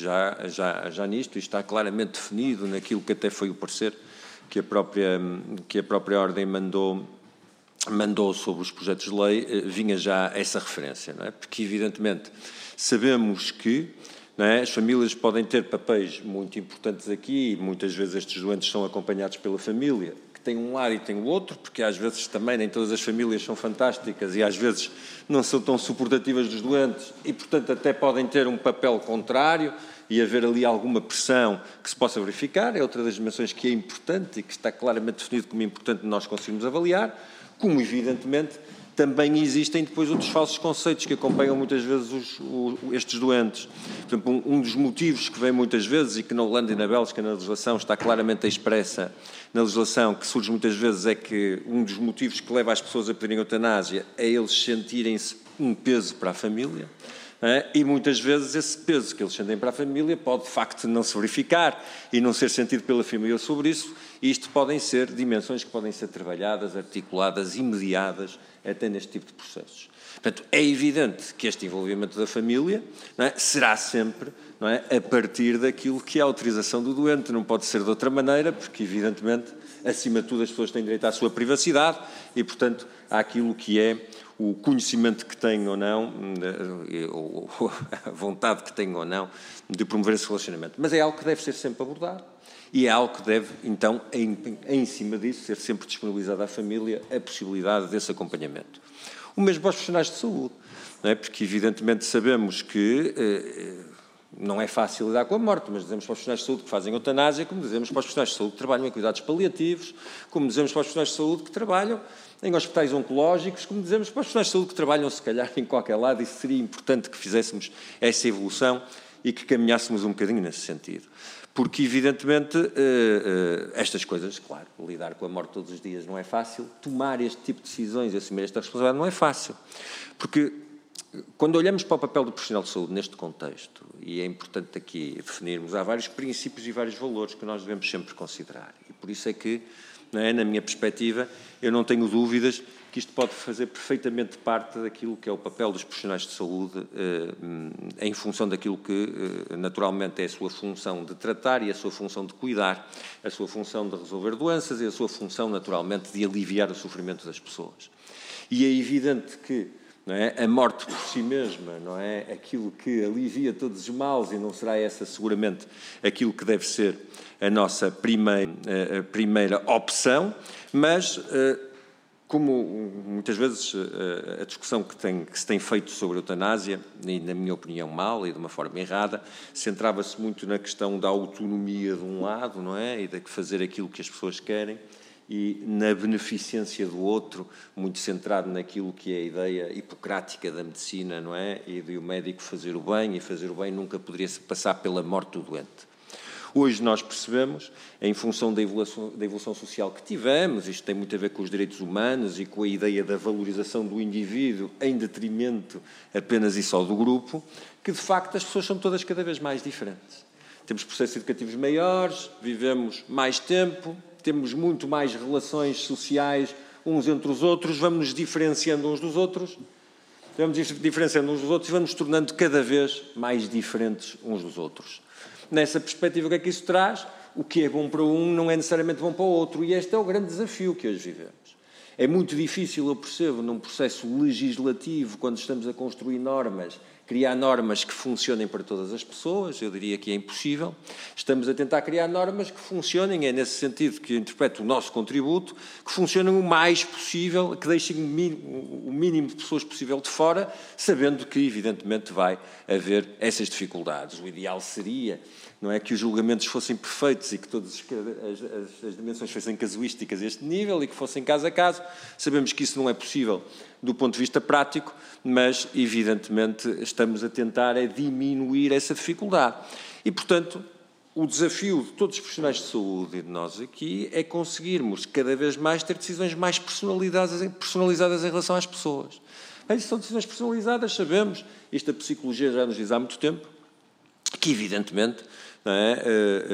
S3: já nisto, isto está claramente definido naquilo que até foi o parecer que a própria Ordem mandou sobre os projetos de lei, vinha já essa referência, não é? Porque, evidentemente, sabemos que as famílias podem ter papéis muito importantes aqui e muitas vezes estes doentes são acompanhados pela família, que tem um lado e tem o outro, porque às vezes também nem todas as famílias são fantásticas e às vezes não são tão suportativas dos doentes e, portanto, até podem ter um papel contrário e haver ali alguma pressão que se possa verificar. É outra das dimensões que é importante e que está claramente definido como importante nós conseguirmos avaliar, como, evidentemente, também existem depois outros falsos conceitos que acompanham muitas vezes estes doentes. Por exemplo, um dos motivos que vem muitas vezes e que na Holanda e na Bélgica, na legislação, está claramente expressa na legislação, que surge muitas vezes, é que um dos motivos que leva as pessoas a pedirem eutanásia é eles sentirem-se um peso para a família. E muitas vezes esse peso que eles sentem para a família pode de facto não se verificar e não ser sentido pela família sobre isso, e isto podem ser dimensões que podem ser trabalhadas, articuladas e mediadas até neste tipo de processos. Portanto, é evidente que este envolvimento da família, não é, será sempre, não é, a partir daquilo que é a autorização do doente, não pode ser de outra maneira, porque evidentemente, acima de tudo, as pessoas têm direito à sua privacidade e, portanto, há aquilo que é o conhecimento que têm ou não, ou a vontade que têm ou não de promover esse relacionamento. Mas é algo que deve ser sempre abordado e é algo que deve, então, em cima disso, ser sempre disponibilizado à família a possibilidade desse acompanhamento. O mesmo para os profissionais de saúde, não é? Porque evidentemente sabemos que não é fácil lidar com a morte, mas dizemos para os profissionais de saúde que fazem eutanásia, como dizemos para os profissionais de saúde que trabalham em cuidados paliativos, como dizemos para os profissionais de saúde que trabalham em hospitais oncológicos, como dizemos para os profissionais de saúde que trabalham, se calhar, em qualquer lado, e seria importante que fizéssemos essa evolução e que caminhássemos um bocadinho nesse sentido. Porque, evidentemente, estas coisas, claro, lidar com a morte todos os dias não é fácil, tomar este tipo de decisões e assumir esta responsabilidade não é fácil. Porque, quando olhamos para o papel do profissional de saúde neste contexto, e é importante aqui definirmos, há vários princípios e vários valores que nós devemos sempre considerar. E por isso é que, não é, na minha perspectiva, eu não tenho dúvidas que isto pode fazer perfeitamente parte daquilo que é o papel dos profissionais de saúde em função daquilo que, naturalmente, é a sua função de tratar e a sua função de cuidar, a sua função de resolver doenças e a sua função, naturalmente, de aliviar o sofrimento das pessoas. E é evidente que, não é, a morte por si mesma não é aquilo que alivia todos os males e não será essa, seguramente, aquilo que deve ser a nossa primeira opção, mas como muitas vezes a discussão que se tem feito sobre a eutanásia, e na minha opinião mal e de uma forma errada, centrava-se muito na questão da autonomia de um lado, não é? E de fazer aquilo que as pessoas querem, e na beneficência do outro, muito centrado naquilo que é a ideia hipocrática da medicina, não é? E de o médico fazer o bem, e fazer o bem nunca poderia passar pela morte do doente. Hoje nós percebemos, em função da evolução social que tivemos, isto tem muito a ver com os direitos humanos e com a ideia da valorização do indivíduo em detrimento apenas e só do grupo, que de facto as pessoas são todas cada vez mais diferentes. Temos processos educativos maiores, vivemos mais tempo, temos muito mais relações sociais uns entre os outros, vamos nos diferenciando uns dos outros, e vamos nos tornando cada vez mais diferentes uns dos outros. Nessa perspectiva, o que é que isso traz? O que é bom para um não é necessariamente bom para o outro, e este é o grande desafio que hoje vivemos. É muito difícil, eu percebo, num processo legislativo, quando estamos a construir normas, criar normas que funcionem para todas as pessoas, eu diria que é impossível. Estamos a tentar criar normas que funcionem, é nesse sentido que eu interpreto o nosso contributo, que funcionem o mais possível, que deixem o mínimo de pessoas possível de fora, sabendo que, evidentemente, vai haver essas dificuldades. O ideal seria, não é, que os julgamentos fossem perfeitos e que todas as dimensões fossem casuísticas a este nível e que fossem caso a caso. Sabemos que isso não é possível do ponto de vista prático, mas, evidentemente, estamos a tentar diminuir essa dificuldade. E, portanto, o desafio de todos os profissionais de saúde e de nós aqui é conseguirmos cada vez mais ter decisões mais personalizadas em relação às pessoas. Mas são decisões personalizadas, sabemos, isto a psicologia já nos diz há muito tempo, que, evidentemente, não é,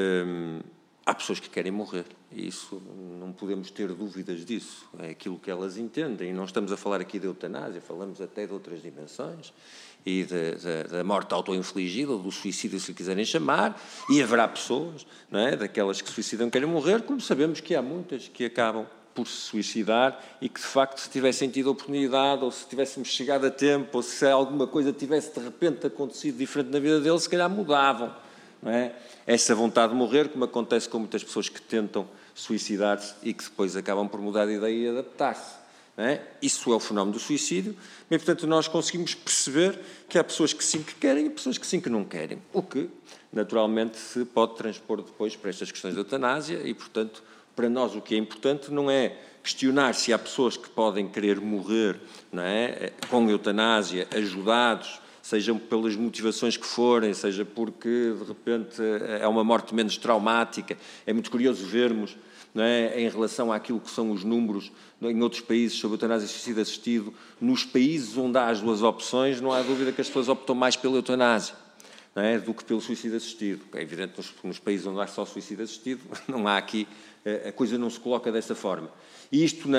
S3: há pessoas que querem morrer, e isso não podemos ter dúvidas disso, é aquilo que elas entendem, e não estamos a falar aqui de eutanásia, falamos até de outras dimensões, e da morte autoinfligida, ou do suicídio, se quiserem chamar, e haverá pessoas, não é, daquelas que se suicidam e querem morrer, como sabemos que há muitas que acabam por se suicidar e que, de facto, se tivessem tido a oportunidade, ou se tivéssemos chegado a tempo, ou se alguma coisa tivesse, de repente, acontecido diferente na vida deles, se calhar mudavam não é? Essa vontade de morrer, como acontece com muitas pessoas que tentam suicidar-se e que depois acabam por mudar de ideia e adaptar-se. Não é? Isso é o fenómeno do suicídio, e, portanto, nós conseguimos perceber que há pessoas que sim que querem e pessoas que sim que não querem, o que, naturalmente, se pode transpor depois para estas questões de eutanásia e, portanto, para nós o que é importante não é questionar se há pessoas que podem querer morrer, não é, com eutanásia, ajudados, sejam pelas motivações que forem, seja porque, de repente, é uma morte menos traumática. É muito curioso vermos, não é, em relação àquilo que são os números em outros países sobre eutanásia e suicídio assistido, nos países onde há as duas opções, não há dúvida que as pessoas optam mais pela eutanásia, não é, do que pelo suicídio assistido. É evidente que nos países onde há só suicídio assistido, não há aqui, a coisa não se coloca dessa forma. E isto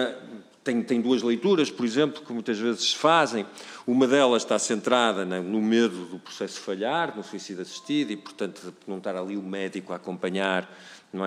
S3: tem duas leituras, por exemplo, que muitas vezes se fazem. Uma delas está centrada no medo do processo falhar, no suicídio assistido, e, portanto, de não estar ali o médico a acompanhar, não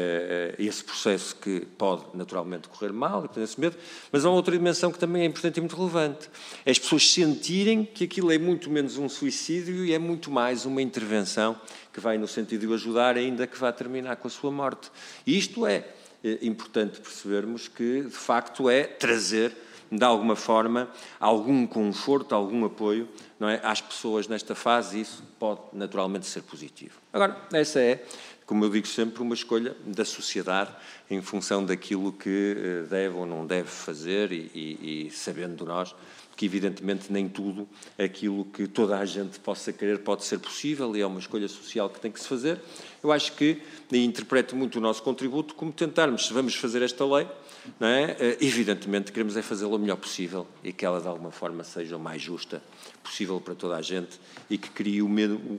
S3: é, esse processo que pode naturalmente correr mal, e tem esse medo. Mas há uma outra dimensão que também é importante e muito relevante. É as pessoas sentirem que aquilo é muito menos um suicídio e é muito mais uma intervenção que vai no sentido de o ajudar, ainda que vá terminar com a sua morte. E isto é importante percebermos que, de facto, é trazer, de alguma forma, algum conforto, algum apoio, não é, às pessoas nesta fase, e isso pode naturalmente ser positivo. Agora, essa é, como eu digo sempre, uma escolha da sociedade em função daquilo que deve ou não deve fazer e sabendo nós que, evidentemente, nem tudo aquilo que toda a gente possa querer pode ser possível e é uma escolha social que tem que se fazer. Eu acho que interpreto muito o nosso contributo como tentarmos, se vamos fazer esta lei, não é? Evidentemente queremos é fazê-la o melhor possível e que ela, de alguma forma, seja o mais justa possível para toda a gente e que crie o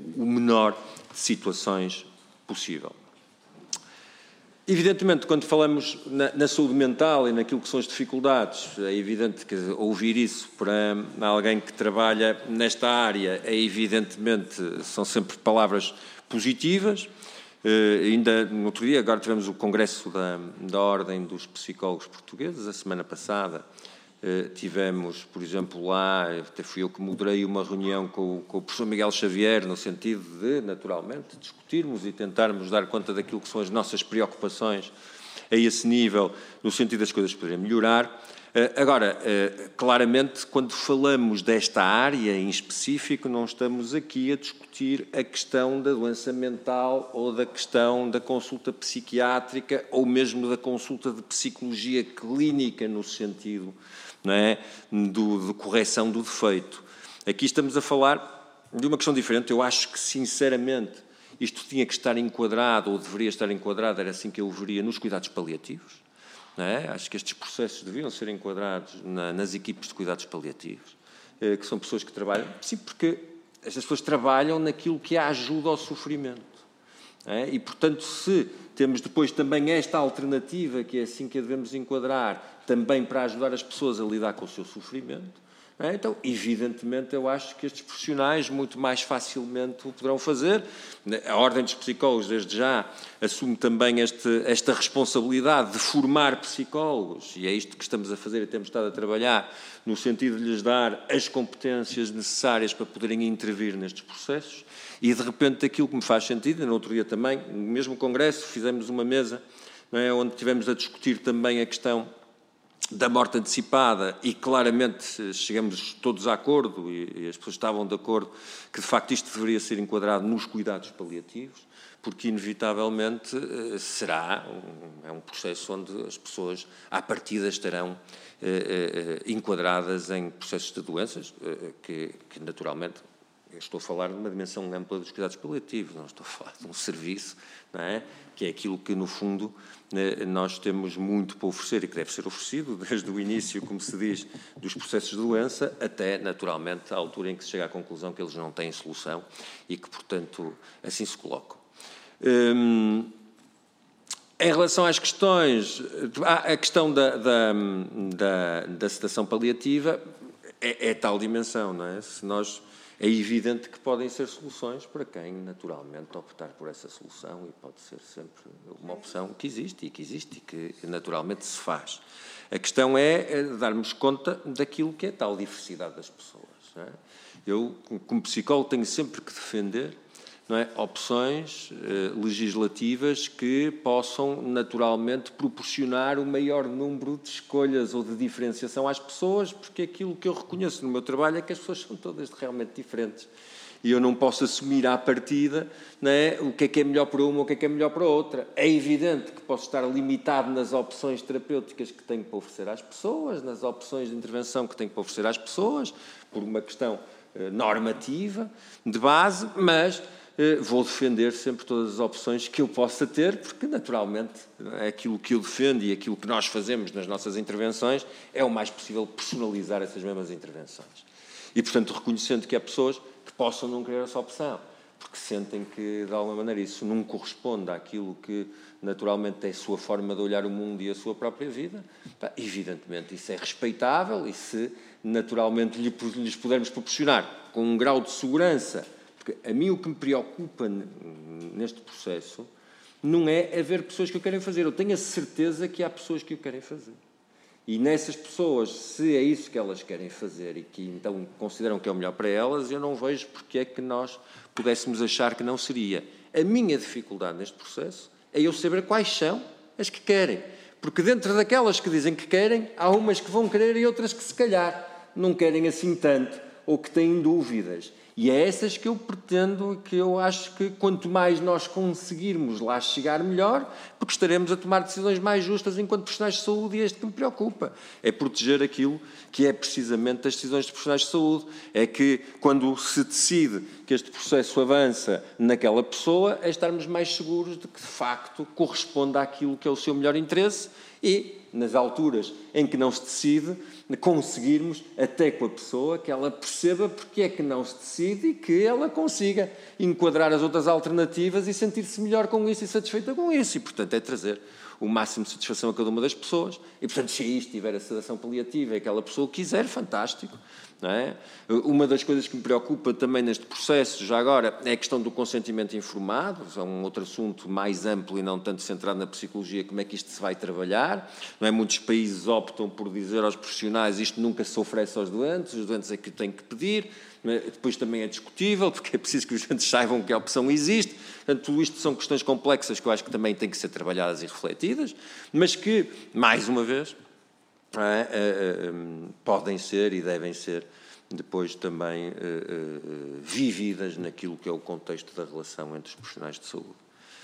S3: menor de situações possível. Evidentemente, quando falamos na saúde mental e naquilo que são as dificuldades, é evidente que ouvir isso para alguém que trabalha nesta área, evidentemente, são sempre palavras positivas. Ainda no outro dia, agora tivemos o congresso da Ordem dos Psicólogos Portugueses, a semana passada, tivemos, por exemplo, lá, até fui eu que moderei uma reunião com o professor Miguel Xavier, no sentido de, naturalmente, discutirmos e tentarmos dar conta daquilo que são as nossas preocupações a esse nível, no sentido das coisas poderem melhorar. Agora, claramente, quando falamos desta área em específico, não estamos aqui a discutir a questão da doença mental ou da questão da consulta psiquiátrica ou mesmo da consulta de psicologia clínica no sentido, não é, de correção do defeito. Aqui estamos a falar de uma questão diferente. Eu acho que, sinceramente, isto tinha que estar enquadrado ou deveria estar enquadrado, era assim que eu o veria, nos cuidados paliativos. Não é? Acho que estes processos deviam ser enquadrados nas equipes de cuidados paliativos, que são pessoas que trabalham, sim, porque estas pessoas trabalham naquilo que é a ajuda ao sofrimento. Não é? E, portanto, se temos depois também esta alternativa, que é assim que a devemos enquadrar, também para ajudar as pessoas a lidar com o seu sofrimento, não é? Então, evidentemente, eu acho que estes profissionais muito mais facilmente o poderão fazer. A Ordem dos Psicólogos, desde já, assume também esta responsabilidade de formar psicólogos, e é isto que estamos a fazer e temos estado a trabalhar, no sentido de lhes dar as competências necessárias para poderem intervir nestes processos. E, de repente, aquilo que me faz sentido, no outro dia também, no mesmo congresso, fizemos uma mesa, não é, onde tivemos a discutir também a questão da morte antecipada e claramente chegamos todos a acordo e as pessoas estavam de acordo que de facto isto deveria ser enquadrado nos cuidados paliativos, porque inevitavelmente será um processo onde as pessoas à partida estarão enquadradas em processos de doenças que naturalmente, eu estou a falar de uma dimensão ampla dos cuidados paliativos, não estou a falar de um serviço, não é? Que é aquilo que, no fundo, nós temos muito para oferecer e que deve ser oferecido desde o início, como se diz, dos processos de doença, até, naturalmente, à altura em que se chega à conclusão que eles não têm solução e que, portanto, assim se colocam. Em relação às questões, a questão da sedação paliativa é tal dimensão, não é? É evidente que podem ser soluções para quem, naturalmente, optar por essa solução e pode ser sempre uma opção que existe e que naturalmente se faz. A questão é darmos conta daquilo que é tal diversidade das pessoas. Não é? Eu, como psicólogo, tenho sempre que defender não é? Opções legislativas que possam naturalmente proporcionar o maior número de escolhas ou de diferenciação às pessoas, porque aquilo que eu reconheço no meu trabalho é que as pessoas são todas realmente diferentes. E eu não posso assumir à partida, não é, o que é melhor para uma ou o que é melhor para outra. É evidente que posso estar limitado nas opções terapêuticas que tenho para oferecer às pessoas, nas opções de intervenção que tenho para oferecer às pessoas, por uma questão normativa, de base, mas vou defender sempre todas as opções que eu possa ter, porque, naturalmente, aquilo que eu defendo e aquilo que nós fazemos nas nossas intervenções é o mais possível personalizar essas mesmas intervenções. E, portanto, reconhecendo que há pessoas que possam não querer essa opção, porque sentem que, de alguma maneira, isso não corresponde àquilo que, naturalmente, é a sua forma de olhar o mundo e a sua própria vida, evidentemente, isso é respeitável e se, naturalmente, lhes pudermos proporcionar com um grau de segurança. Porque a mim o que me preocupa neste processo não é haver pessoas que o querem fazer. Eu tenho a certeza que há pessoas que o querem fazer. E nessas pessoas, se é isso que elas querem fazer e que então consideram que é o melhor para elas, eu não vejo porque é que nós pudéssemos achar que não seria. A minha dificuldade neste processo é eu saber quais são as que querem. Porque dentro daquelas que dizem que querem, há umas que vão querer e outras que se calhar não querem assim tanto ou que têm dúvidas. E é essas que eu pretendo, que eu acho que quanto mais nós conseguirmos lá chegar, melhor, porque estaremos a tomar decisões mais justas enquanto profissionais de saúde, e é isto que me preocupa. É proteger aquilo que é precisamente as decisões de profissionais de saúde. É que quando se decide que este processo avança naquela pessoa, é estarmos mais seguros de que, de facto, corresponde àquilo que é o seu melhor interesse e, nas alturas em que não se decide, conseguirmos, até com a pessoa, que ela perceba porque é que não se decide e que ela consiga enquadrar as outras alternativas e sentir-se melhor com isso e satisfeita com isso. E, portanto, é trazer o máximo de satisfação a cada uma das pessoas. E, portanto, se isto tiver a sedação paliativa e aquela pessoa quiser, fantástico. Não é? Uma das coisas que me preocupa também neste processo, já agora, é a questão do consentimento informado. É um outro assunto mais amplo e não tanto centrado na psicologia, como é que isto se vai trabalhar. Não é? Muitos países optam por dizer aos profissionais isto nunca se oferece aos doentes, os doentes é que o têm que pedir. Depois também é discutível, porque é preciso que os doentes saibam que a opção existe. Portanto, tudo isto são questões complexas que eu acho que também têm que ser trabalhadas e refletidas, mas que, mais uma vez, podem ser e devem ser depois também vividas naquilo que é o contexto da relação entre os profissionais de saúde.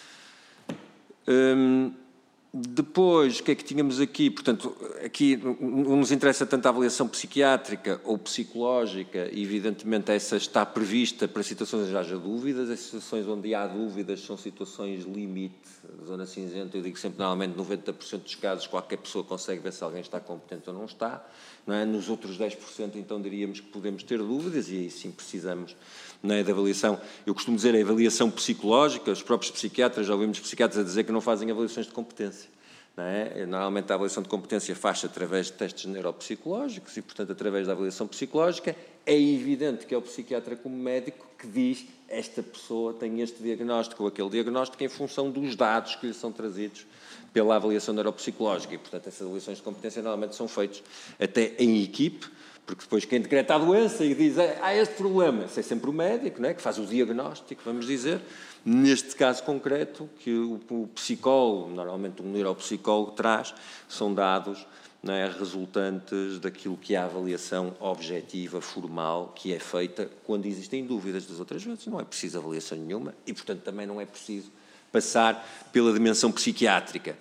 S3: Depois, o que é que tínhamos aqui? Portanto, aqui não nos interessa tanto a avaliação psiquiátrica ou psicológica, e evidentemente essa está prevista para situações onde haja dúvidas. As situações onde há dúvidas são situações limite, zona cinzenta. Eu digo sempre, normalmente, 90% dos casos, qualquer pessoa consegue ver se alguém está competente ou não está. Não é? Nos outros 10%, então, diríamos que podemos ter dúvidas, e aí sim precisamos, não é, de avaliação. Eu costumo dizer a avaliação psicológica. Os próprios psiquiatras, já ouvimos psiquiatras a dizer que não fazem avaliações de competência. Não é? Normalmente a avaliação de competência faz-se através de testes neuropsicológicos e, portanto, através da avaliação psicológica. É evidente que é o psiquiatra como médico que diz esta pessoa tem este diagnóstico ou aquele diagnóstico em função dos dados que lhe são trazidos pela avaliação neuropsicológica. E, portanto, essas avaliações de competência normalmente são feitas até em equipe, porque depois quem decreta a doença e diz há este problema, é sempre o médico, não é? Que faz o diagnóstico, vamos dizer. Neste caso concreto, que o psicólogo, normalmente um neuropsicólogo, traz, são dados, não é, resultantes daquilo que é a avaliação objetiva, formal, que é feita quando existem dúvidas. Das outras vezes não é preciso avaliação nenhuma e, portanto, também não é preciso passar pela dimensão psiquiátrica.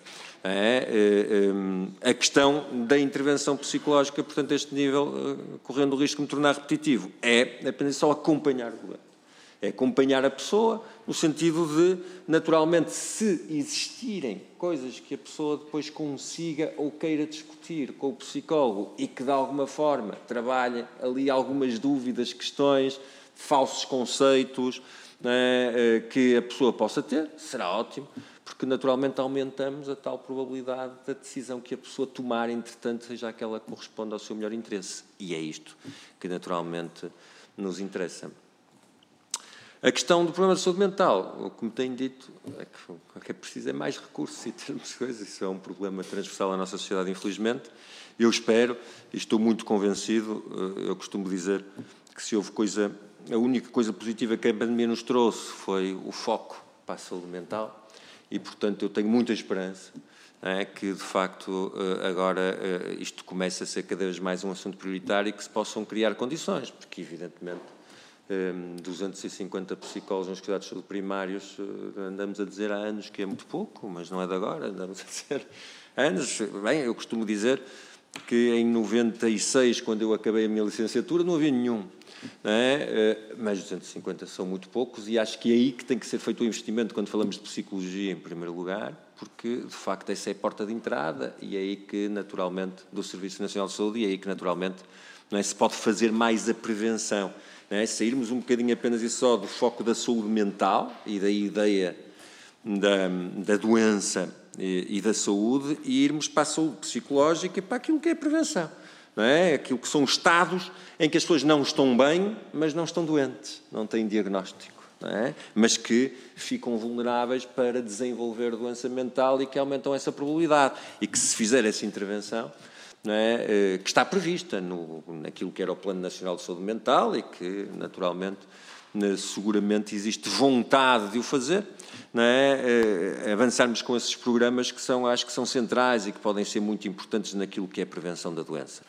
S3: A questão da intervenção psicológica, portanto, a este nível, correndo o risco de me tornar repetitivo, é apenas só acompanhar o doente. É acompanhar a pessoa no sentido de, naturalmente, se existirem coisas que a pessoa depois consiga ou queira discutir com o psicólogo e que, de alguma forma, trabalhe ali algumas dúvidas, questões, falsos conceitos, que a pessoa possa ter, será ótimo, porque naturalmente aumentamos a tal probabilidade da decisão que a pessoa tomar, entretanto, seja aquela que corresponde ao seu melhor interesse. E é isto que naturalmente nos interessa. A questão do problema de saúde mental, o que me tenho dito é que o que é preciso é mais recursos e termos coisas. Isso é um problema transversal à nossa sociedade, infelizmente. Eu espero e estou muito convencido, eu costumo dizer que se houve coisa a única coisa positiva que a pandemia nos trouxe foi o foco para a saúde mental e, portanto, eu tenho muita esperança que, de facto, agora isto comece a ser cada vez mais um assunto prioritário e que se possam criar condições, porque, evidentemente, 250 psicólogos nos cuidados de saúde primários, andamos a dizer há anos que é muito pouco, mas não é de agora, andamos a dizer há anos. Bem, eu costumo dizer que em 96, quando eu acabei a minha licenciatura, não havia nenhum. Não é? Mas 250 são muito poucos e acho que é aí que tem que ser feito o investimento quando falamos de psicologia, em primeiro lugar, porque, de facto, essa é a porta de entrada e é aí que, naturalmente, do Serviço Nacional de Saúde, e é aí que, naturalmente, não é, se pode fazer mais a prevenção. Não é? Sairmos um bocadinho apenas e só do foco da saúde mental e da ideia da doença e da saúde e irmos para a saúde psicológica e para aquilo que é a prevenção. Não é? Aquilo que são estados em que as pessoas não estão bem, mas não estão doentes, não têm diagnóstico, não é? Mas que ficam vulneráveis para desenvolver doença mental e que aumentam essa probabilidade. E que se fizer essa intervenção, não é? Que está prevista naquilo que era o Plano Nacional de Saúde Mental e que, naturalmente, seguramente existe vontade de o fazer, não é? Avançarmos com esses programas que acho que são centrais e que podem ser muito importantes naquilo que é a prevenção da doença.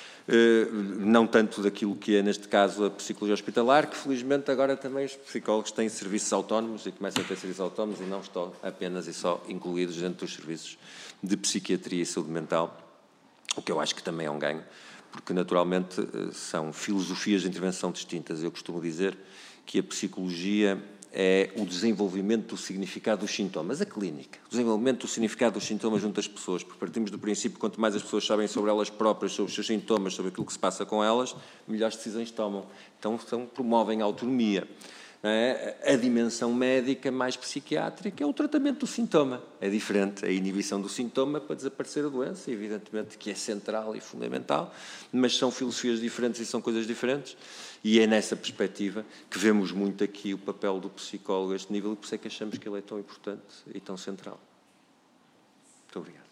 S3: Não tanto daquilo que é, neste caso, a psicologia hospitalar, que felizmente agora também os psicólogos têm serviços autónomos e começam a ter serviços autónomos e não estão apenas e só incluídos dentro dos serviços de psiquiatria e saúde mental, o que eu acho que também é um ganho, porque naturalmente são filosofias de intervenção distintas. Eu costumo dizer que a psicologia é o desenvolvimento do significado dos sintomas, a clínica, o desenvolvimento do significado dos sintomas junto às pessoas, porque partimos do princípio que quanto mais as pessoas sabem sobre elas próprias, sobre os seus sintomas, sobre aquilo que se passa com elas, melhores decisões tomam. Então promovem a autonomia. A dimensão médica mais psiquiátrica é o tratamento do sintoma. É diferente, a inibição do sintoma para desaparecer a doença, evidentemente que é central e fundamental, mas são filosofias diferentes e são coisas diferentes, e é nessa perspectiva que vemos muito aqui o papel do psicólogo a este nível e por isso é que achamos que ele é tão importante e tão central. Muito obrigado.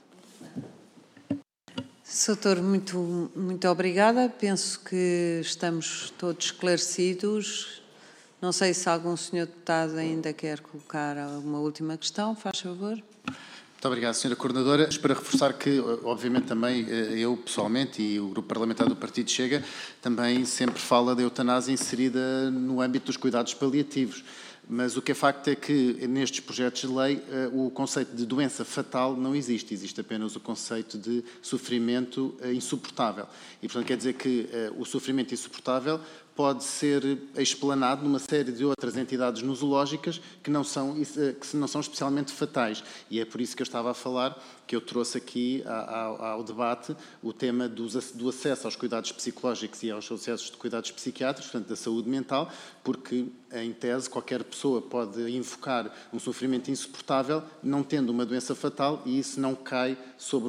S1: Doutor, muito obrigada. Penso que estamos todos esclarecidos. Não sei se algum senhor deputado ainda quer colocar uma última questão, faz favor.
S2: Muito obrigado, Sra. Coordenadora. Para reforçar que, obviamente, também eu, pessoalmente, e o Grupo Parlamentar do Partido Chega, também sempre fala da eutanásia inserida no âmbito dos cuidados paliativos. Mas o que é facto é que, nestes projetos de lei, o conceito de doença fatal não existe. Existe apenas o conceito de sofrimento insuportável. E, portanto, quer dizer que o sofrimento insuportável pode ser explanado numa série de outras entidades nosológicas que não são especialmente fatais. E é por isso que eu estava a falar, que eu trouxe aqui ao debate o tema do acesso aos cuidados psicológicos e aos acessos de cuidados psiquiátricos, portanto, da saúde mental, porque, em tese, qualquer pessoa pode invocar um sofrimento insuportável, não tendo uma doença fatal, e isso não cai sobre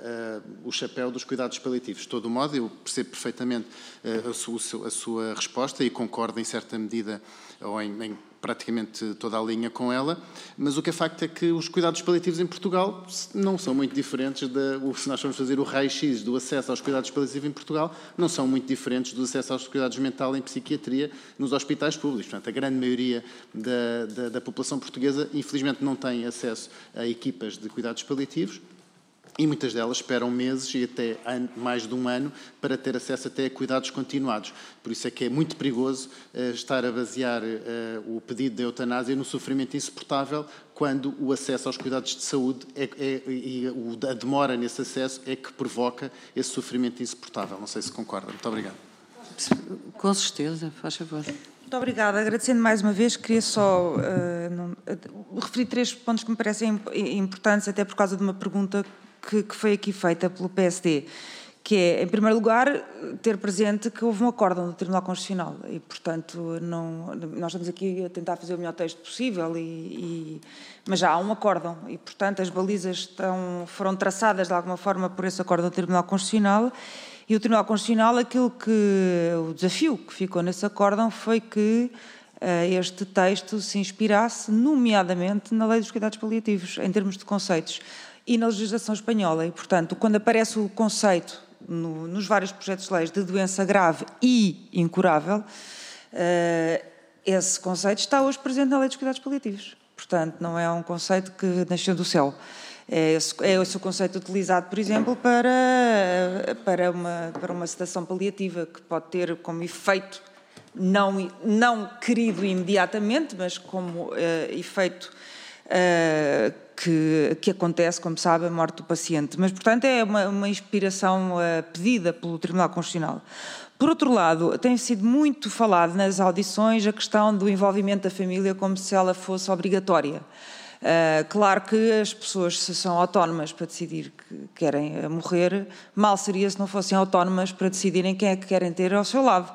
S2: o chapéu dos cuidados paliativos. De todo modo, eu percebo perfeitamente a sua resposta e concordo em certa medida, ou em praticamente toda a linha com ela, mas o que é facto é que os cuidados paliativos em Portugal não são muito diferentes, se nós formos fazer o raio-x do acesso aos cuidados paliativos em Portugal, não são muito diferentes do acesso aos cuidados mentais em psiquiatria nos hospitais públicos. Portanto, a grande maioria da população portuguesa, infelizmente, não tem acesso a equipas de cuidados paliativos, e muitas delas esperam meses e até mais de um ano para ter acesso até a cuidados continuados. Por isso é que é muito perigoso estar a basear o pedido de eutanásia no sofrimento insuportável, quando o acesso aos cuidados de saúde e a demora nesse acesso é que provoca esse sofrimento insuportável. Não sei se concorda. Muito obrigado.
S1: Com certeza, faz favor.
S4: Muito obrigada. Agradecendo mais uma vez, queria só referir 3 pontos que me parecem importantes, até por causa de uma pergunta que foi aqui feita pelo PSD, que é, em primeiro lugar, ter presente que houve um acórdão do Tribunal Constitucional e, portanto, nós estamos aqui a tentar fazer o melhor texto possível, mas já há um acórdão e, portanto, as balizas foram traçadas de alguma forma por esse acórdão do Tribunal Constitucional, e o Tribunal Constitucional, o desafio que ficou nesse acórdão foi que este texto se inspirasse, nomeadamente, na Lei dos Cuidados Paliativos, em termos de conceitos, e na legislação espanhola. E, portanto, quando aparece o conceito nos vários projetos de leis de doença grave e incurável, Esse conceito está hoje presente na Lei dos Cuidados Paliativos. Portanto, não é um conceito que nasceu do céu. É esse o conceito utilizado, por exemplo, para uma sedação paliativa, que pode ter como efeito, não querido imediatamente, mas como efeito que acontece, como sabe, a morte do paciente. Mas, portanto, é uma inspiração pedida pelo Tribunal Constitucional. Por outro lado, tem sido muito falado nas audições a questão do envolvimento da família como se ela fosse obrigatória. Claro que as pessoas, se são autónomas para decidir que querem morrer, mal seria se não fossem autónomas para decidirem quem é que querem ter ao seu lado.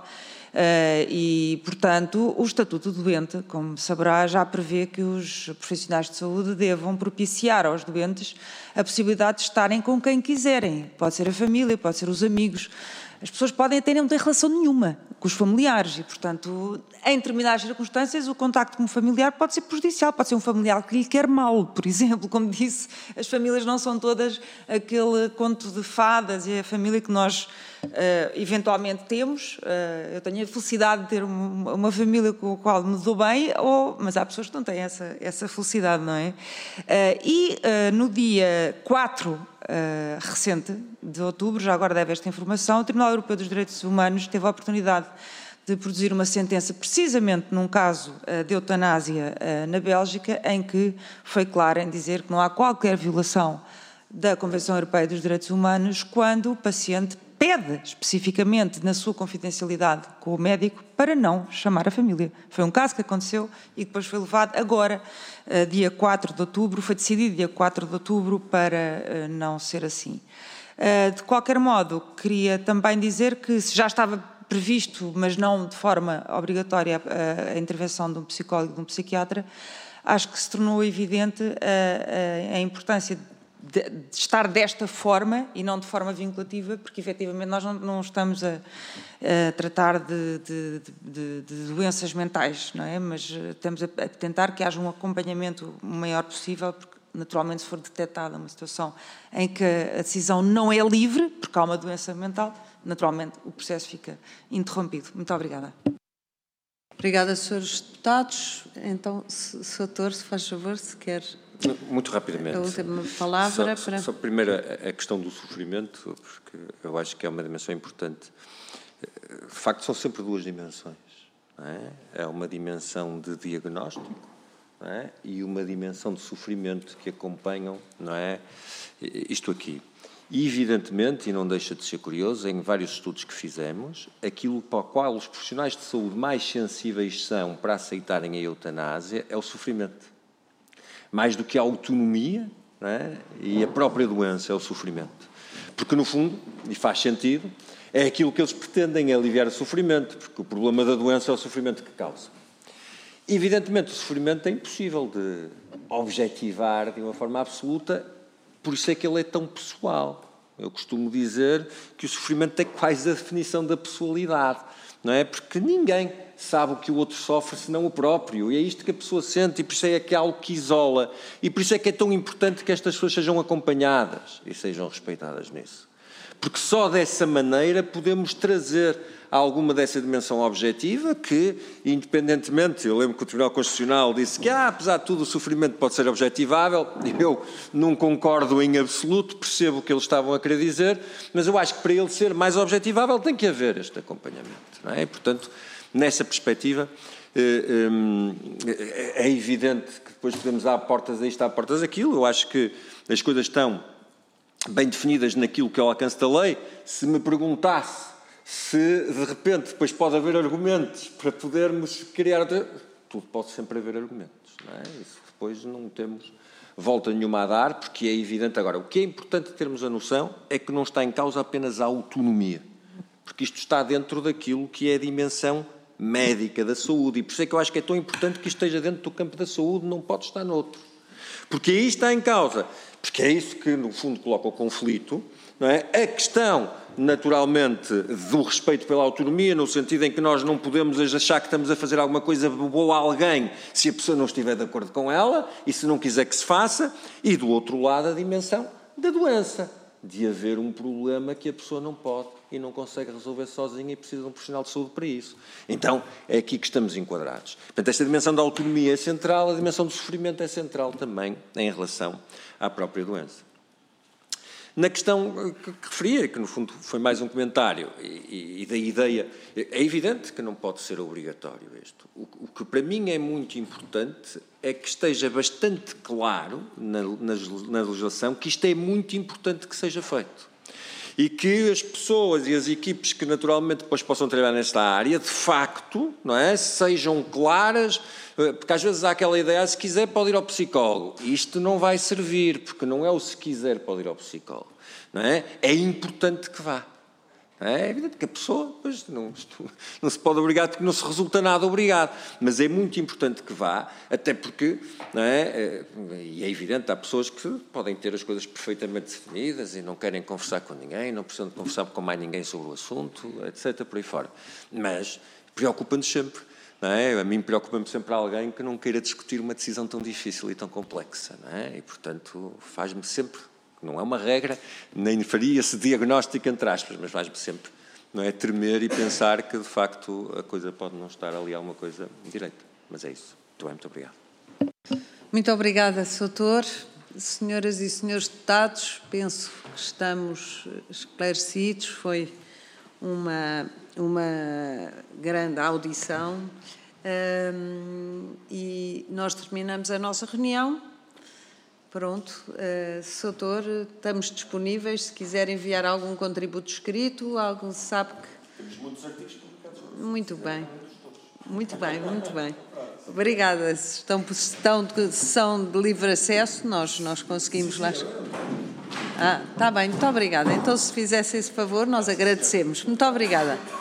S4: E, portanto, o Estatuto do Doente, como saberá, já prevê que os profissionais de saúde devam propiciar aos doentes a possibilidade de estarem com quem quiserem. Pode ser a família, pode ser os amigos. As pessoas podem até não ter relação nenhuma com os familiares e, portanto, em determinadas circunstâncias, o contacto com o familiar pode ser prejudicial, pode ser um familiar que lhe quer mal, por exemplo. Como disse, as famílias não são todas aquele conto de fadas, é a família que nós eventualmente temos. Eu tenho a felicidade de ter uma família com a qual me dou bem, mas há pessoas que não têm essa felicidade, não é? No dia 4 recente de outubro, já agora deve esta informação, o Tribunal Europeu dos Direitos Humanos teve a oportunidade de produzir uma sentença precisamente num caso de eutanásia na Bélgica, em que foi claro em dizer que não há qualquer violação da Convenção Europeia dos Direitos Humanos quando o paciente pede especificamente na sua confidencialidade com o médico para não chamar a família. Foi um caso que aconteceu e depois foi levado agora, dia 4 de outubro, foi decidido dia 4 de outubro para não ser assim. De qualquer modo, queria também dizer que se já estava previsto, mas não de forma obrigatória, a intervenção de um psicólogo e de um psiquiatra, acho que se tornou evidente a importância de estar desta forma e não de forma vinculativa, porque efetivamente nós não estamos a tratar de doenças mentais, não é? Mas estamos a tentar que haja um acompanhamento o maior possível, porque naturalmente se for detectada uma situação em que a decisão não é livre, porque há uma doença mental, naturalmente o processo fica interrompido. Muito obrigada.
S1: Obrigada, senhores deputados. Então, Sr. Doutor, se faz favor, se quer...
S3: Muito rapidamente.
S1: A última palavra
S3: só primeiro a questão do sofrimento, porque eu acho que é uma dimensão importante. De facto, são sempre duas dimensões. Não é? É uma dimensão de diagnóstico, não é? E uma dimensão de sofrimento que acompanham, não é? Isto aqui. E, evidentemente, e não deixa de ser curioso, em vários estudos que fizemos, aquilo para o qual os profissionais de saúde mais sensíveis são para aceitarem a eutanásia é o sofrimento. Mais do que a autonomia, não é? E a própria doença é o sofrimento. Porque, no fundo, e faz sentido, é aquilo que eles pretendem, é aliviar o sofrimento, porque o problema da doença é o sofrimento que causa. Evidentemente, o sofrimento é impossível de objetivar de uma forma absoluta, por isso é que ele é tão pessoal. Eu costumo dizer que o sofrimento tem quase a definição da pessoalidade, não é? Porque ninguém sabe o que o outro sofre senão o próprio, e é isto que a pessoa sente, e por isso é que é algo que isola, e por isso é que é tão importante que estas pessoas sejam acompanhadas e sejam respeitadas nisso. Porque só dessa maneira podemos trazer alguma dessa dimensão objetiva que, independentemente, eu lembro que o Tribunal Constitucional disse que, apesar de tudo, o sofrimento pode ser objetivável, eu não concordo em absoluto, percebo o que eles estavam a querer dizer, mas eu acho que para ele ser mais objetivável tem que haver este acompanhamento, não é? E, portanto, nessa perspectiva, é evidente que depois podemos dar portas a isto, dar portas àquilo. Eu acho que as coisas estão bem definidas naquilo que é o alcance da lei. Se me perguntasse se, de repente, depois pode haver argumentos para podermos criar... Tudo pode sempre haver argumentos, não é? Isso depois não temos volta nenhuma a dar, porque é evidente. Agora, o que é importante termos a noção é que não está em causa apenas a autonomia, porque isto está dentro daquilo que é a dimensão médica da saúde, e por isso é que eu acho que é tão importante que isto esteja dentro do campo da saúde, não pode estar noutro. Porque aí está em causa, porque é isso que, no fundo, coloca o conflito, não é? A questão, naturalmente, do respeito pela autonomia, no sentido em que nós não podemos achar que estamos a fazer alguma coisa boa a alguém se a pessoa não estiver de acordo com ela e se não quiser que se faça, e do outro lado a dimensão da doença, de haver um problema que a pessoa não pode e não consegue resolver sozinha e precisa de um profissional de saúde para isso. Então, é aqui que estamos enquadrados. Portanto, esta dimensão da autonomia é central, a dimensão do sofrimento é central também em relação à própria doença. Na questão que referia, que no fundo foi mais um comentário, e da ideia, é evidente que não pode ser obrigatório isto. O que para mim é muito importante é que esteja bastante claro na legislação que isto é muito importante que seja feito. E que as pessoas e as equipes que naturalmente depois possam trabalhar nesta área, de facto, não é, sejam claras, porque às vezes há aquela ideia, se quiser pode ir ao psicólogo. Isto não vai servir, porque não é o se quiser pode ir ao psicólogo. Não é? É importante que vá. É evidente que a pessoa pois, não se pode obrigar, porque não se resulta nada obrigado, mas é muito importante que vá, até porque, não é? E é evidente, há pessoas que podem ter as coisas perfeitamente definidas e não querem conversar com ninguém, não precisam de conversar com mais ninguém sobre o assunto, etc., por aí fora. Mas preocupa-nos sempre. Não é? A mim preocupa-me sempre alguém que não queira discutir uma decisão tão difícil e tão complexa. Não é? E, portanto, faz-me sempre... Não é uma regra, nem faria esse diagnóstico entre aspas, mas faz-me sempre, não é, tremer e pensar que, de facto, a coisa pode não estar ali alguma coisa direita. Mas é isso. Muito obrigado.
S1: Muito obrigada, Sr. Doutor. Senhoras e senhores deputados, penso que estamos esclarecidos. Foi uma grande audição e nós terminamos a nossa reunião. Pronto, Sr. Doutor, estamos disponíveis, se quiser enviar algum contributo escrito, algum sabe que...
S7: Temos muitos artigos publicados.
S1: Muito bem, muito bem, muito bem. Obrigada, são de livre acesso, nós conseguimos lá... Está bem, muito obrigada. Então, se fizesse esse favor, nós agradecemos. Muito obrigada.